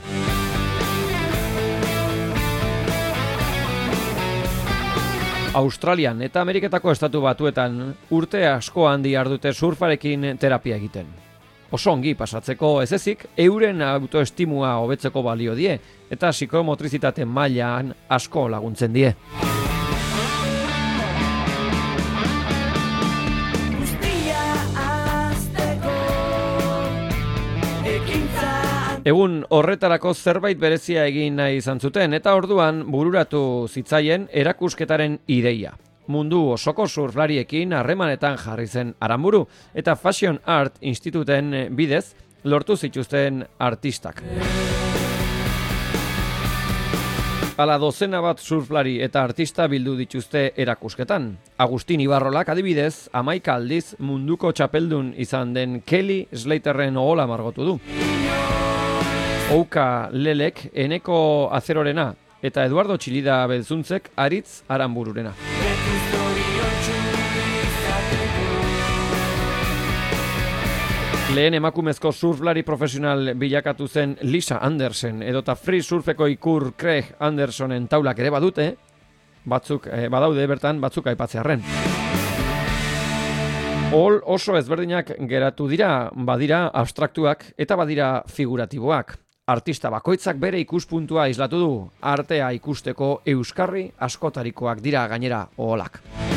Australian eta Ameriketako estatu batuetan urte asko handi ardute surfarekin terapia egiten. Oso ongi pasatzeko ez ezik, euren autoestimua hobetzeko balio die eta psikomotrizitate mailan asko laguntzen die. Egun horretarako zerbait berezia egin nahi izan zuten eta orduan bururatu zitzaien erakusketaren ideia. Mundu osoko surflariekin harremanetan jarri zen Aranburu eta Fashion Art Instituten bidez lortu zituzten artistak. Ala dozena bat surflari eta artista bildu dituzte erakusketan. Agustin Ibarrolak adibidez 11 aldiz munduko txapeldun izan den Kelly Slaterren ohola margotu du. Ouka Lelek Eneko Azerorena eta Eduardo Txilida Belzuntzek Aritz Aranbururena. Lehen emakumezko surflari profesional bilakatu zen Lisa Andersen edota free surfeko ikur Craig Andersonen taulak ere badute, batzuk badaude bertan batzuk aipatzearren. Oso ezberdinak geratu dira, badira abstraktuak eta badira figuratiboak. Artista bakoitzak bere ikuspuntua islatu du, artea ikusteko euskarri askotarikoak dira gainera oholak.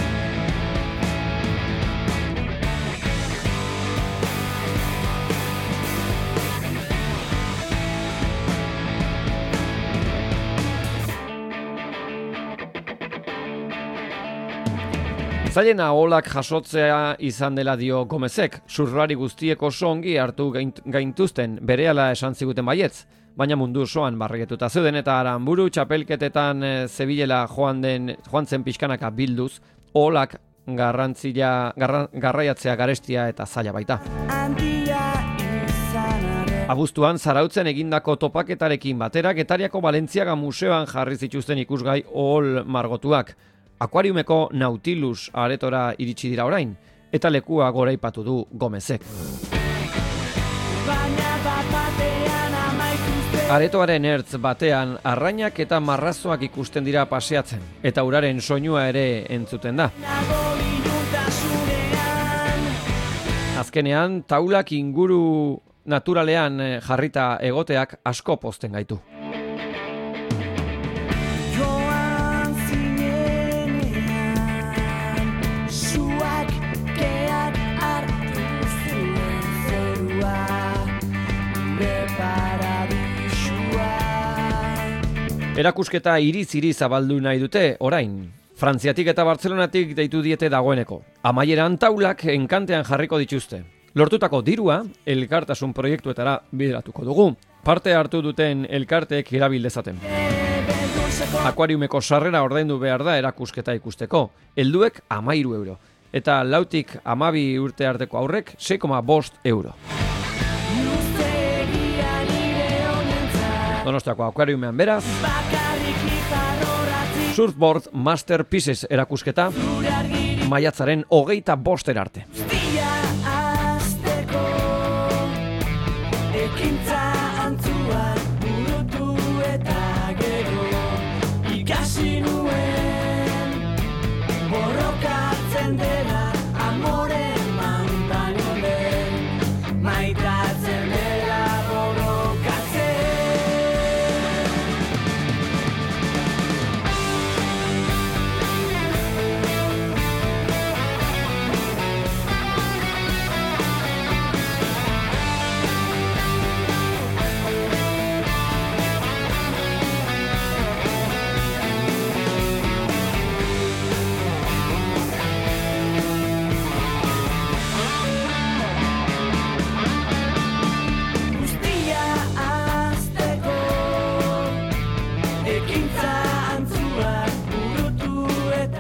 Zailena oholak jasotzea izan dela dio Gomezek, surflari guztiek oso ongi hartu gaintuzten berehala esan ziguten baietz, baina mundu osoan barrietuta zeuden eta Aranburu txapelketetan zebilela joan zen pixkanaka bilduz, oholak garraiatzea garestia eta zaila baita. Abuztuan Zarautzen egindako topaketarekin batera Getariako Balentziaga Museoan jarri zituzten ikusgai ohol margotuak. Akuariumeko Nautilus aretora iritsi dira orain, eta lekua goraipatu du Gomezek. Aretoaren ertz batean arrainak eta marrazoak ikusten dira paseatzen, eta uraren soinua ere entzuten da. Azkenean, taulak inguru naturalean jarrita egoteak asko pozten gaitu. Erakusketa iriz zabaldu nahi dute orain. Frantziatik eta Bartzelonatik deitu diete dagoeneko. Amaieran taulak enkantean jarriko dituzte. Lortutako dirua elkartasun proiektuetara bideratuko dugu. Parte hartu duten elkarteek erabil dezaten. Akuariumeko sarrera ordaindu behar da erakusketa ikusteko. Helduek 13 euro. Eta 4tik 12 urte arteko aurrek 6,5 euro. Donostiako akuariumean beraz, Surfboard Masterpieces erakusketa, maiatzaren 25 arte.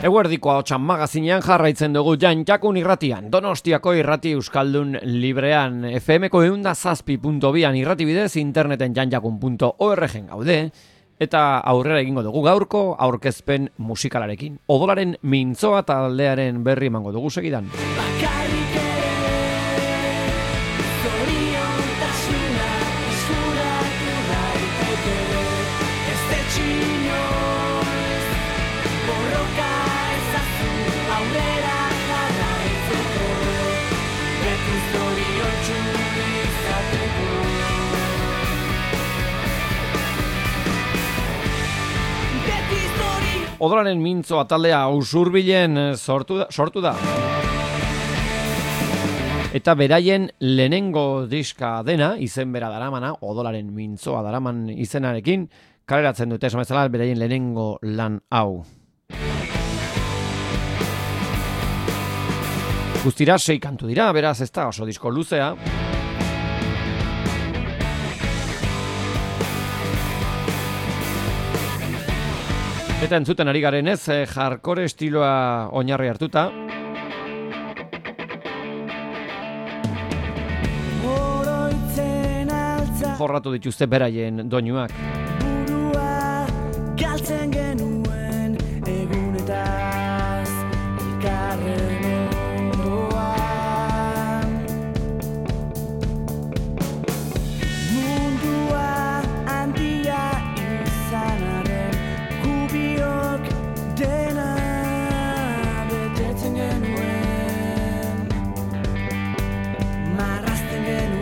Eguerdiko ahotsan magazinean jarraitzen dugu Janjakun irratian, Donostiako irrati euskaldun librean, FM-ko 107.2an irrati bidez, interneten janjakun.org gaude, eta aurrera egingo dugu gaurko aurkezpen musikalarekin. Odolaren mintzoa taldearen berri emango dugu segidan. Odolaren mintzoa taldea Usurbilen sortu da. Eta beraien lehenengo diska dena, izen bera daramana, Odolaren mintzoa daraman izenarekin, kaleratzen dute, esan bezala, beraien lehenengo lan hau. Guztira 6 kantu dira, beraz ez da oso disko luzea. Eta entzuten ari garen ez, hardcore estiloa oinarri hartuta. Jorratu dituzte beraien doinuak. Burua galtzen genuen egunetaz elkarren ondoan. Mundua handia izanaren gubiok dena betetzen genuen, marrazten genuen.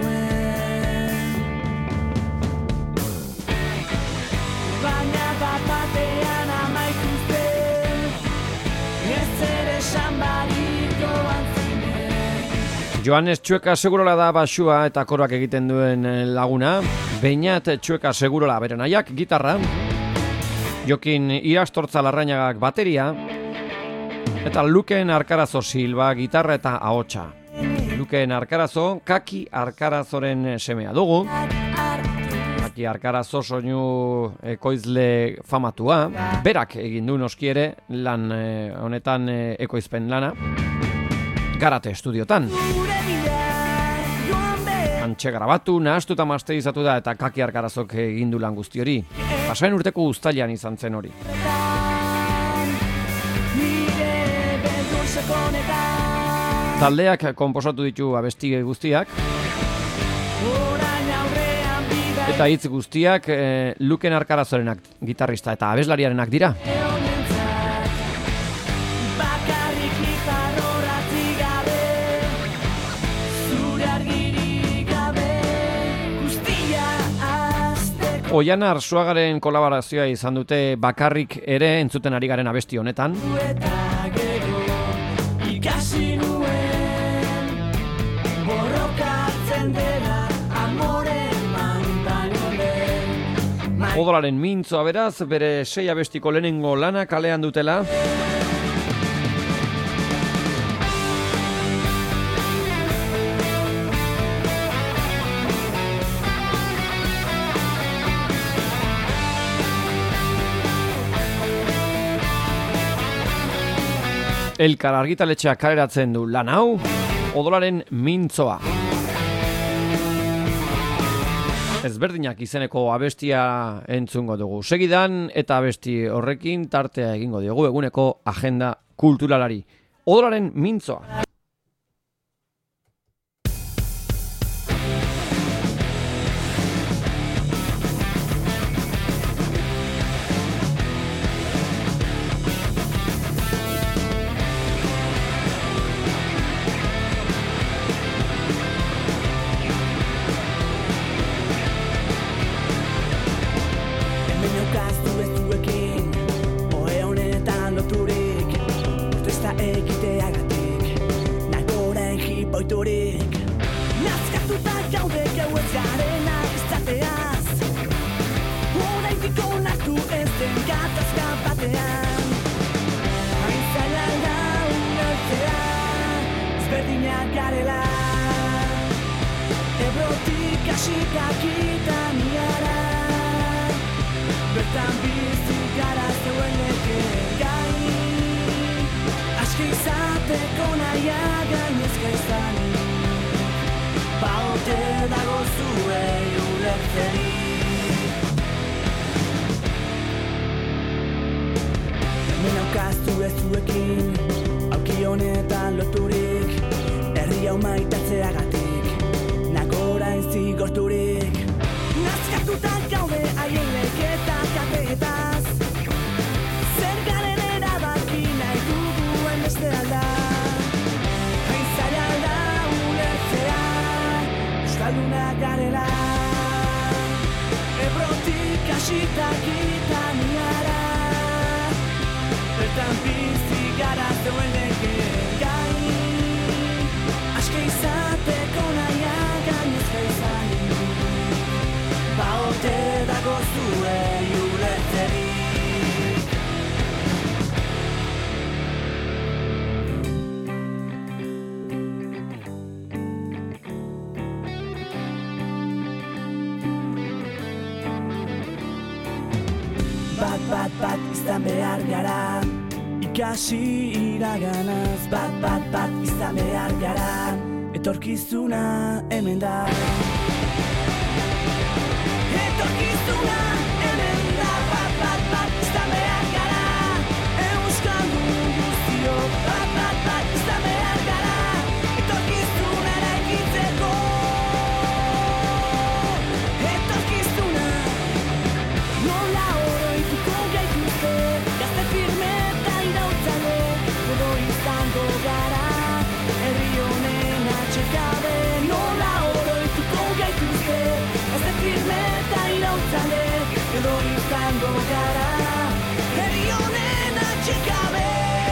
Baina bat-batean amaituzten, ez ere esan bariko antzinen. Joanes Txueka Segurola da basua eta koroak egiten duen laguna. Beñat Txueka Segurola bere nahiak gitarra. Jokin Irastortza Larrañagak bateria. Eta Luken Arkarazo Silva gitarra eta ahotsa. Luken Arkarazo, Kaki Arkarazoren semea dugu. Kaki Arkarazo soinu ekoizle famatua. Berak egin du noski ere lan honetan ekoizpen lana. Garate estudiotan. Antxe grabatu, nahastu eta masterizatu da eta Kaki Arkarazok egin du lan guzti hori. Pasaren urteko uztailean izan zen hori. Taldeak konposatu ditu abesti guztiak. Eta hitz guztiak Luken Arkarazorenak gitarrista eta abeslariarenak dira. Oiana Arzuagaren kolaborazioa izan dute bakarrik ere entzuten ari garen abesti honetan. Odolaren mintzoa beraz, bere 6 abestiko lehenengo lana kalean dutela. Elkar argitaletxeak kaleratzen du lan hau, Odolaren mintzoa. Ezberdinak izeneko abestia entzungo dugu segidan, eta abesti horrekin tartea egingo diogu eguneko agenda kulturalari. Odolaren mintzoa. Bertan bizi gara zeuen leke gai. izateko naia gainezka izanik, baote dago zuei ulertzerik. Hemen aukaztu ez zuekin, auki honetan loturik, herri hau maitatzeagatik, nagora zigorturik. Nazkatuta gaude haien leketa kateetaz, zer garen erabaki nahi duguen beste alda. Hain zaila da ulertzea, euskaldunak garela, Ebrotik hasitak Italiara, bertan bizi gara zeuen lekeen gain, aske izateko naia gainezka izanik, baote dago zuei ulertzerik. Bat izan behar gara, ikasi iraganaz. Bat izan behar gara, etorkizuna hemen da. Etorkizuna hemen da. Bat izan behar gara, euskaldun guztiok. Bat izan behar gara, etorkizuna eraikitzeko. Etorkizuna nola oroituko gaituzte, gazte firme eta iraultzale, edo izango gara, herri honen atxekabe. Nola oroituko gaituzte, gazte firme eta iraultzale, edo izango gara, herri honen atxekabe.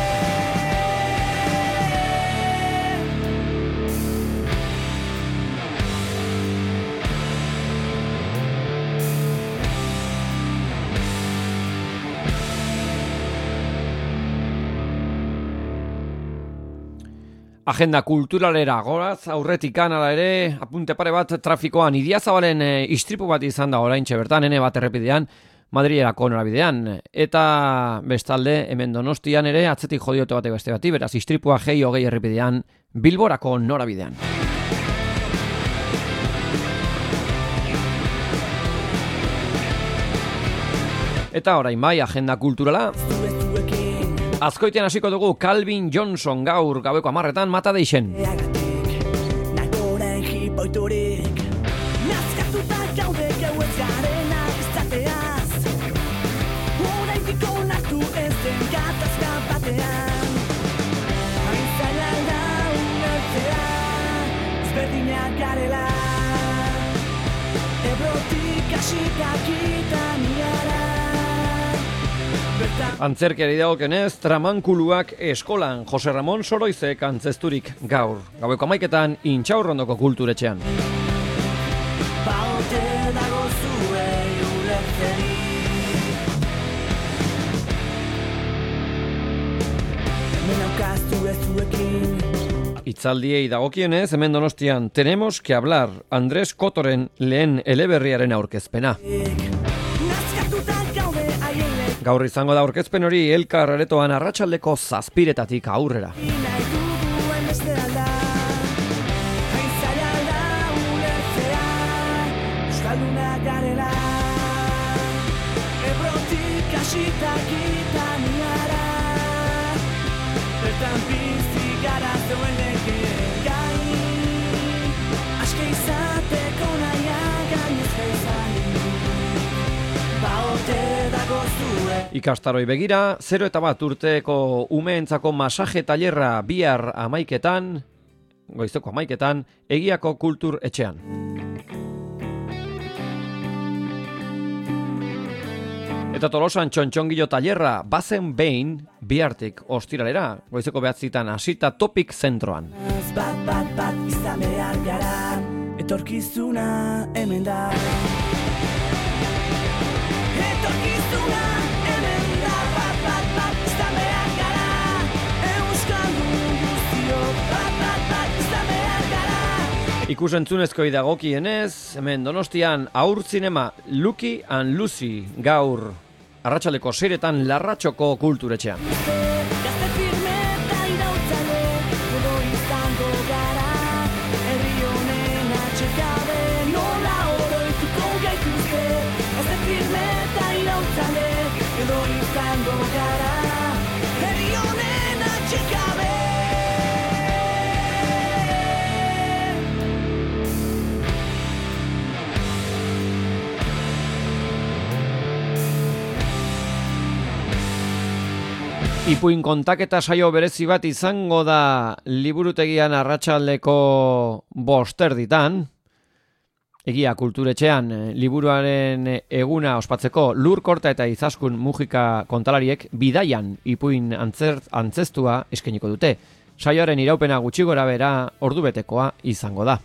Agenda kulturalera goraz, aurretik ala ere, apunte pare bat trafikoan. Idiazabalen istripu bat izan da oraintxe bertan, ene bat errepidean, Madrilerako norabidean. Eta bestalde, hemen Donostian ere, atzetik jodiote bate beste bati, beraz istripua G20 errepidean, Bilborako norabidean. Eta orain bai, agenda kulturala. Azkoitean hasiko dugu Calvin Johnson gaur gabeko 10:00 mata deixen. Nagoren hipoiturik, nazkatuta gaude gauez garena izateaz, oraindik onartu ez den gatazka batean. Hain zaila da ulertzea, ezberdinak garela, Ebrotik hasitak Italiara. Antzerkiari dagokenez, Tramankuluak eskolan Jose Ramon Soroizek antzesturik gaur. Gaueko 11:00 Intxaurrondoko kulturetxean. Baote dago zuei ulertzerik. Hemen aukaztu ez zuekin. Itzaldiei dagokienez, hemen Donostian tenemos que hablar Andres Kotoren lehen eleberriaren aurkezpena. Gaur izango da aurkezpen hori Elkar aretoan arratsaldeko 7:00 aurrera. Ikastaroi begira, 0 eta 1 urteko umeentzako masaje tailerra bihar 11:00, goizeko 11:00, Egiako Kultur Etxean. Eta Tolosan txontxongilo tailerra bazen behin bihartik ostiralera, goizeko 9:00 hasita Topic zentroan. Bat izan behar gara, etorkizuna hemen da. Etorkizuna hemen da, bat izan behar gara, euskaldun guztiok, bat izan behar gara. Ikusentzunezkoi dagokienez, hemen Donostian haur zinema Lucky and Lucy gaur arratsaldeko 6:00 Larratxoko Kulturetxean. Ipuin kontaketa saio berezi bat izango da liburutegian arratsaldeko 5:00 Egia kulturetxean liburuaren eguna ospatzeko Lur Korta eta Izaskun Mujika kontalariek bidaian ipuin antzestua eskainiko dute. Saioaren iraupena gutxi gorabehera ordubetekoa izango da.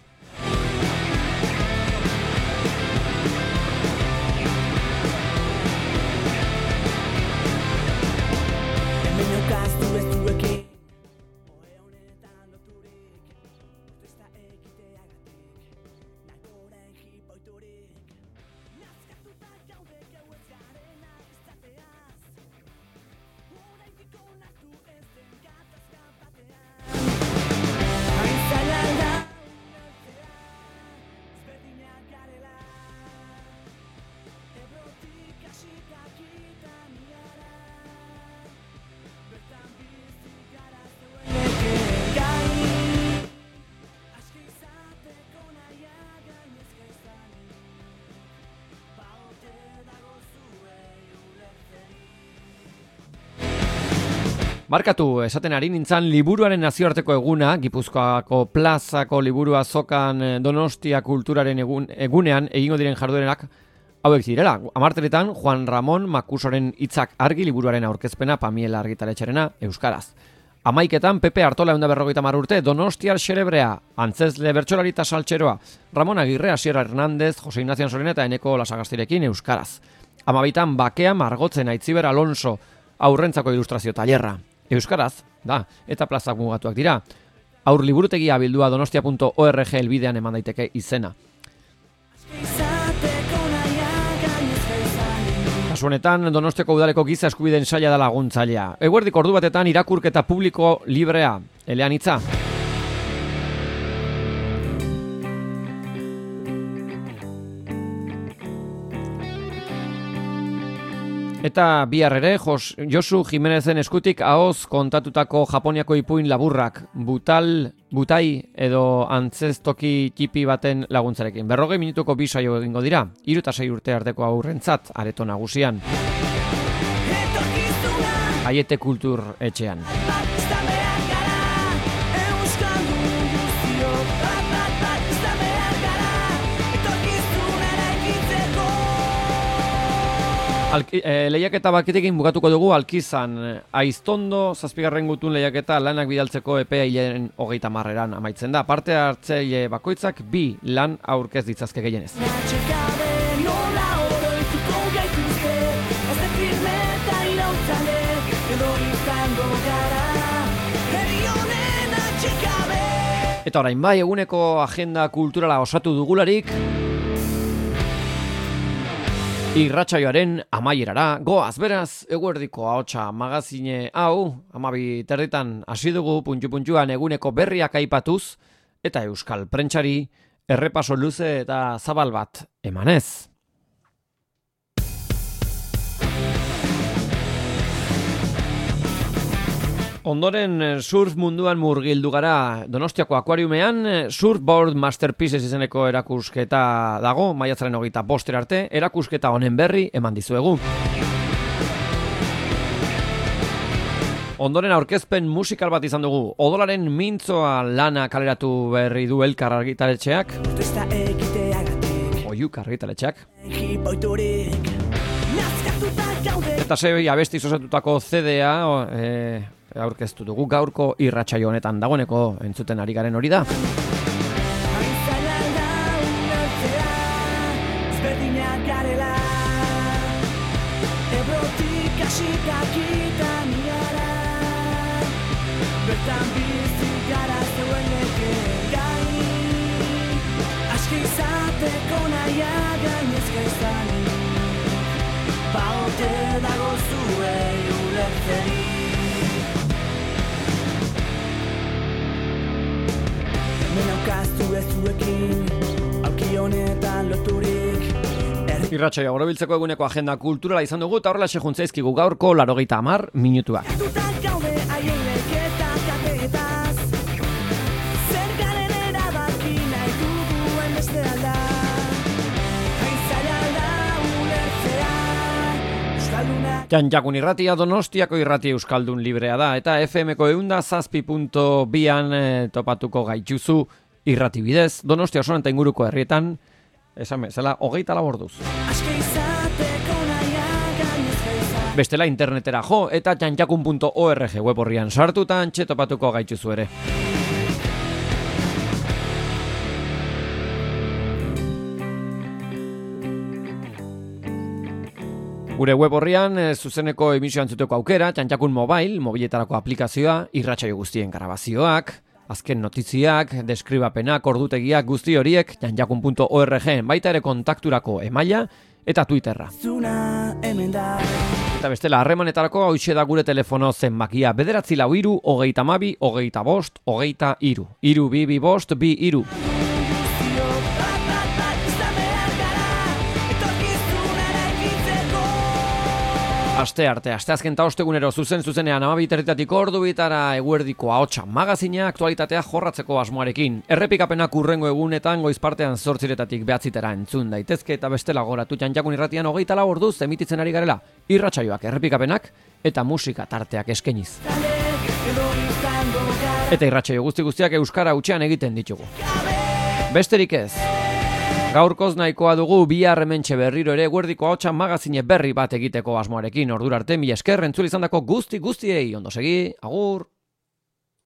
Barkatu, esaten ari nintzan liburuaren nazioarteko eguna, Gipuzkoako plazako liburu azokan Donostia kulturaren egunean egingo diren jarduerenak hauek direla. Amarteletan, Juan Ramon Makusoren hitzak argi liburuaren aurkezpena Pamiela argitaletxarena euskaraz. 11:00 Pepe Artola 150 urte, Donostiar xerebrea, antzezle bertsolari eta saltxeroa, Ramon Agirre, Asier Hernández, Jose Ignacio Sorena eta Eneko Lasagastirekin euskaraz. 12:00 Bakea Margotzen Aitziber Alonso, aurrentzako ilustrazio tailerra. Euskaraz, da, eta plazak mugatuak dira. Aur liburutegia bildua donostia.org helbidean eman daiteke izena. Kasu honetan, Donostiako udaleko giza eskubideen saila da laguntzailea. Eguerdik ordu batetan irakurketa publiko librea, eleanitza. Eta bihar ere, Josu Jimenezen eskutik ahoz kontatutako Japoniako ipuin laburrak, butai edo antzestoki txipi baten laguntzarekin. 40 minutuko 2 saio egingo dira, 3 eta 6 urte arteko aurrentzat areto nagusian. Aiete Kultur etxean. Lehiaketa baketekin bukatuko dugu Alkizan. Aiztondo, 7. gutun lehiaketa lanak bidaltzeko epea hilaren 30 amaitzen da. Parte hartzaile bakoitzak 2 lan aurkez ditzazke gehienez. Eta orain bai, eguneko agenda kulturala osatu dugularik, irratsaioaren amaierara goaz, beraz, eguerdiko ahotsa magazine hau, 12:30 hasi dugu puntu-puntuan eguneko berriak aipatuz, eta euskal prentsari errepaso luze eta zabal bat emanez. Ondoren surf munduan murgildu gara. Donostiako akuariumean Surfboard Masterpieces izeneko erakusketa dago, maiatzaren 25 arte, erakusketa honen berri eman dizuegu. Ondoren aurkezpen musikal bat izan dugu. Odolaren mintzoa lana kaleratu berri du Elkar argitaletxeak. Oiuk argitaletxeak. Eta sei abesti osatutako CD-a aurkeztu dugu gaurko irratsaio honetan dagoeneko entzuten ari garen hori da. Irratsaioa borobiltzeko eguneko agenda kulturala izan dugu, eta horrela juntzaizkigu gaurko 80 minutuak. Janjakun irratia Donostiako irrati euskaldun librea da, eta FM-ko 107.2an topatuko gaituzu irrati bidez, Donostia osoan eta inguruko herrietan, esan bezala, 24 orduz. Bestela internetera jo, eta janjakun.org web horrian sartutan txetopatuko gaituzu ere. Gure web horrian zuzeneko emisioan zuteko aukera, Janjakun Mobile, mobiletarako aplikazioa, irratsaio guztien grabazioak, azken notiziak, deskribapenak, ordutegiak guzti horiek, janjakun.org, baita ere kontakturako emaila eta Twitterra. Eta bestela, harremanetarako hauxe da gure telefono zenbakia, 943 22 25 23, 322 23. Asteazken ta ostegunero zuzenean 12:00 ordu bitara eguerdiko ahotsa magazina aktualitatea jorratzeko asmoarekin. Errepikapenak hurrengo egunetan goizpartean 8:00 9:00 entzun daitezke eta bestela gogoratu Janjakun irratian 24 orduz emititzen ari garela. Irratsaioak, errepikapenak eta musika tarteak eskainiz. Eta irratsaio guztiak euskara hutsean egiten ditugu. Besterik ez. Gaurkoz nahikoa dugu bihar hementxe berriro ere eguerdiko ahotsa magazine berri bat egiteko asmoarekin. Ordura arte mila esker entzule izandako guztiei ondo segi, agur!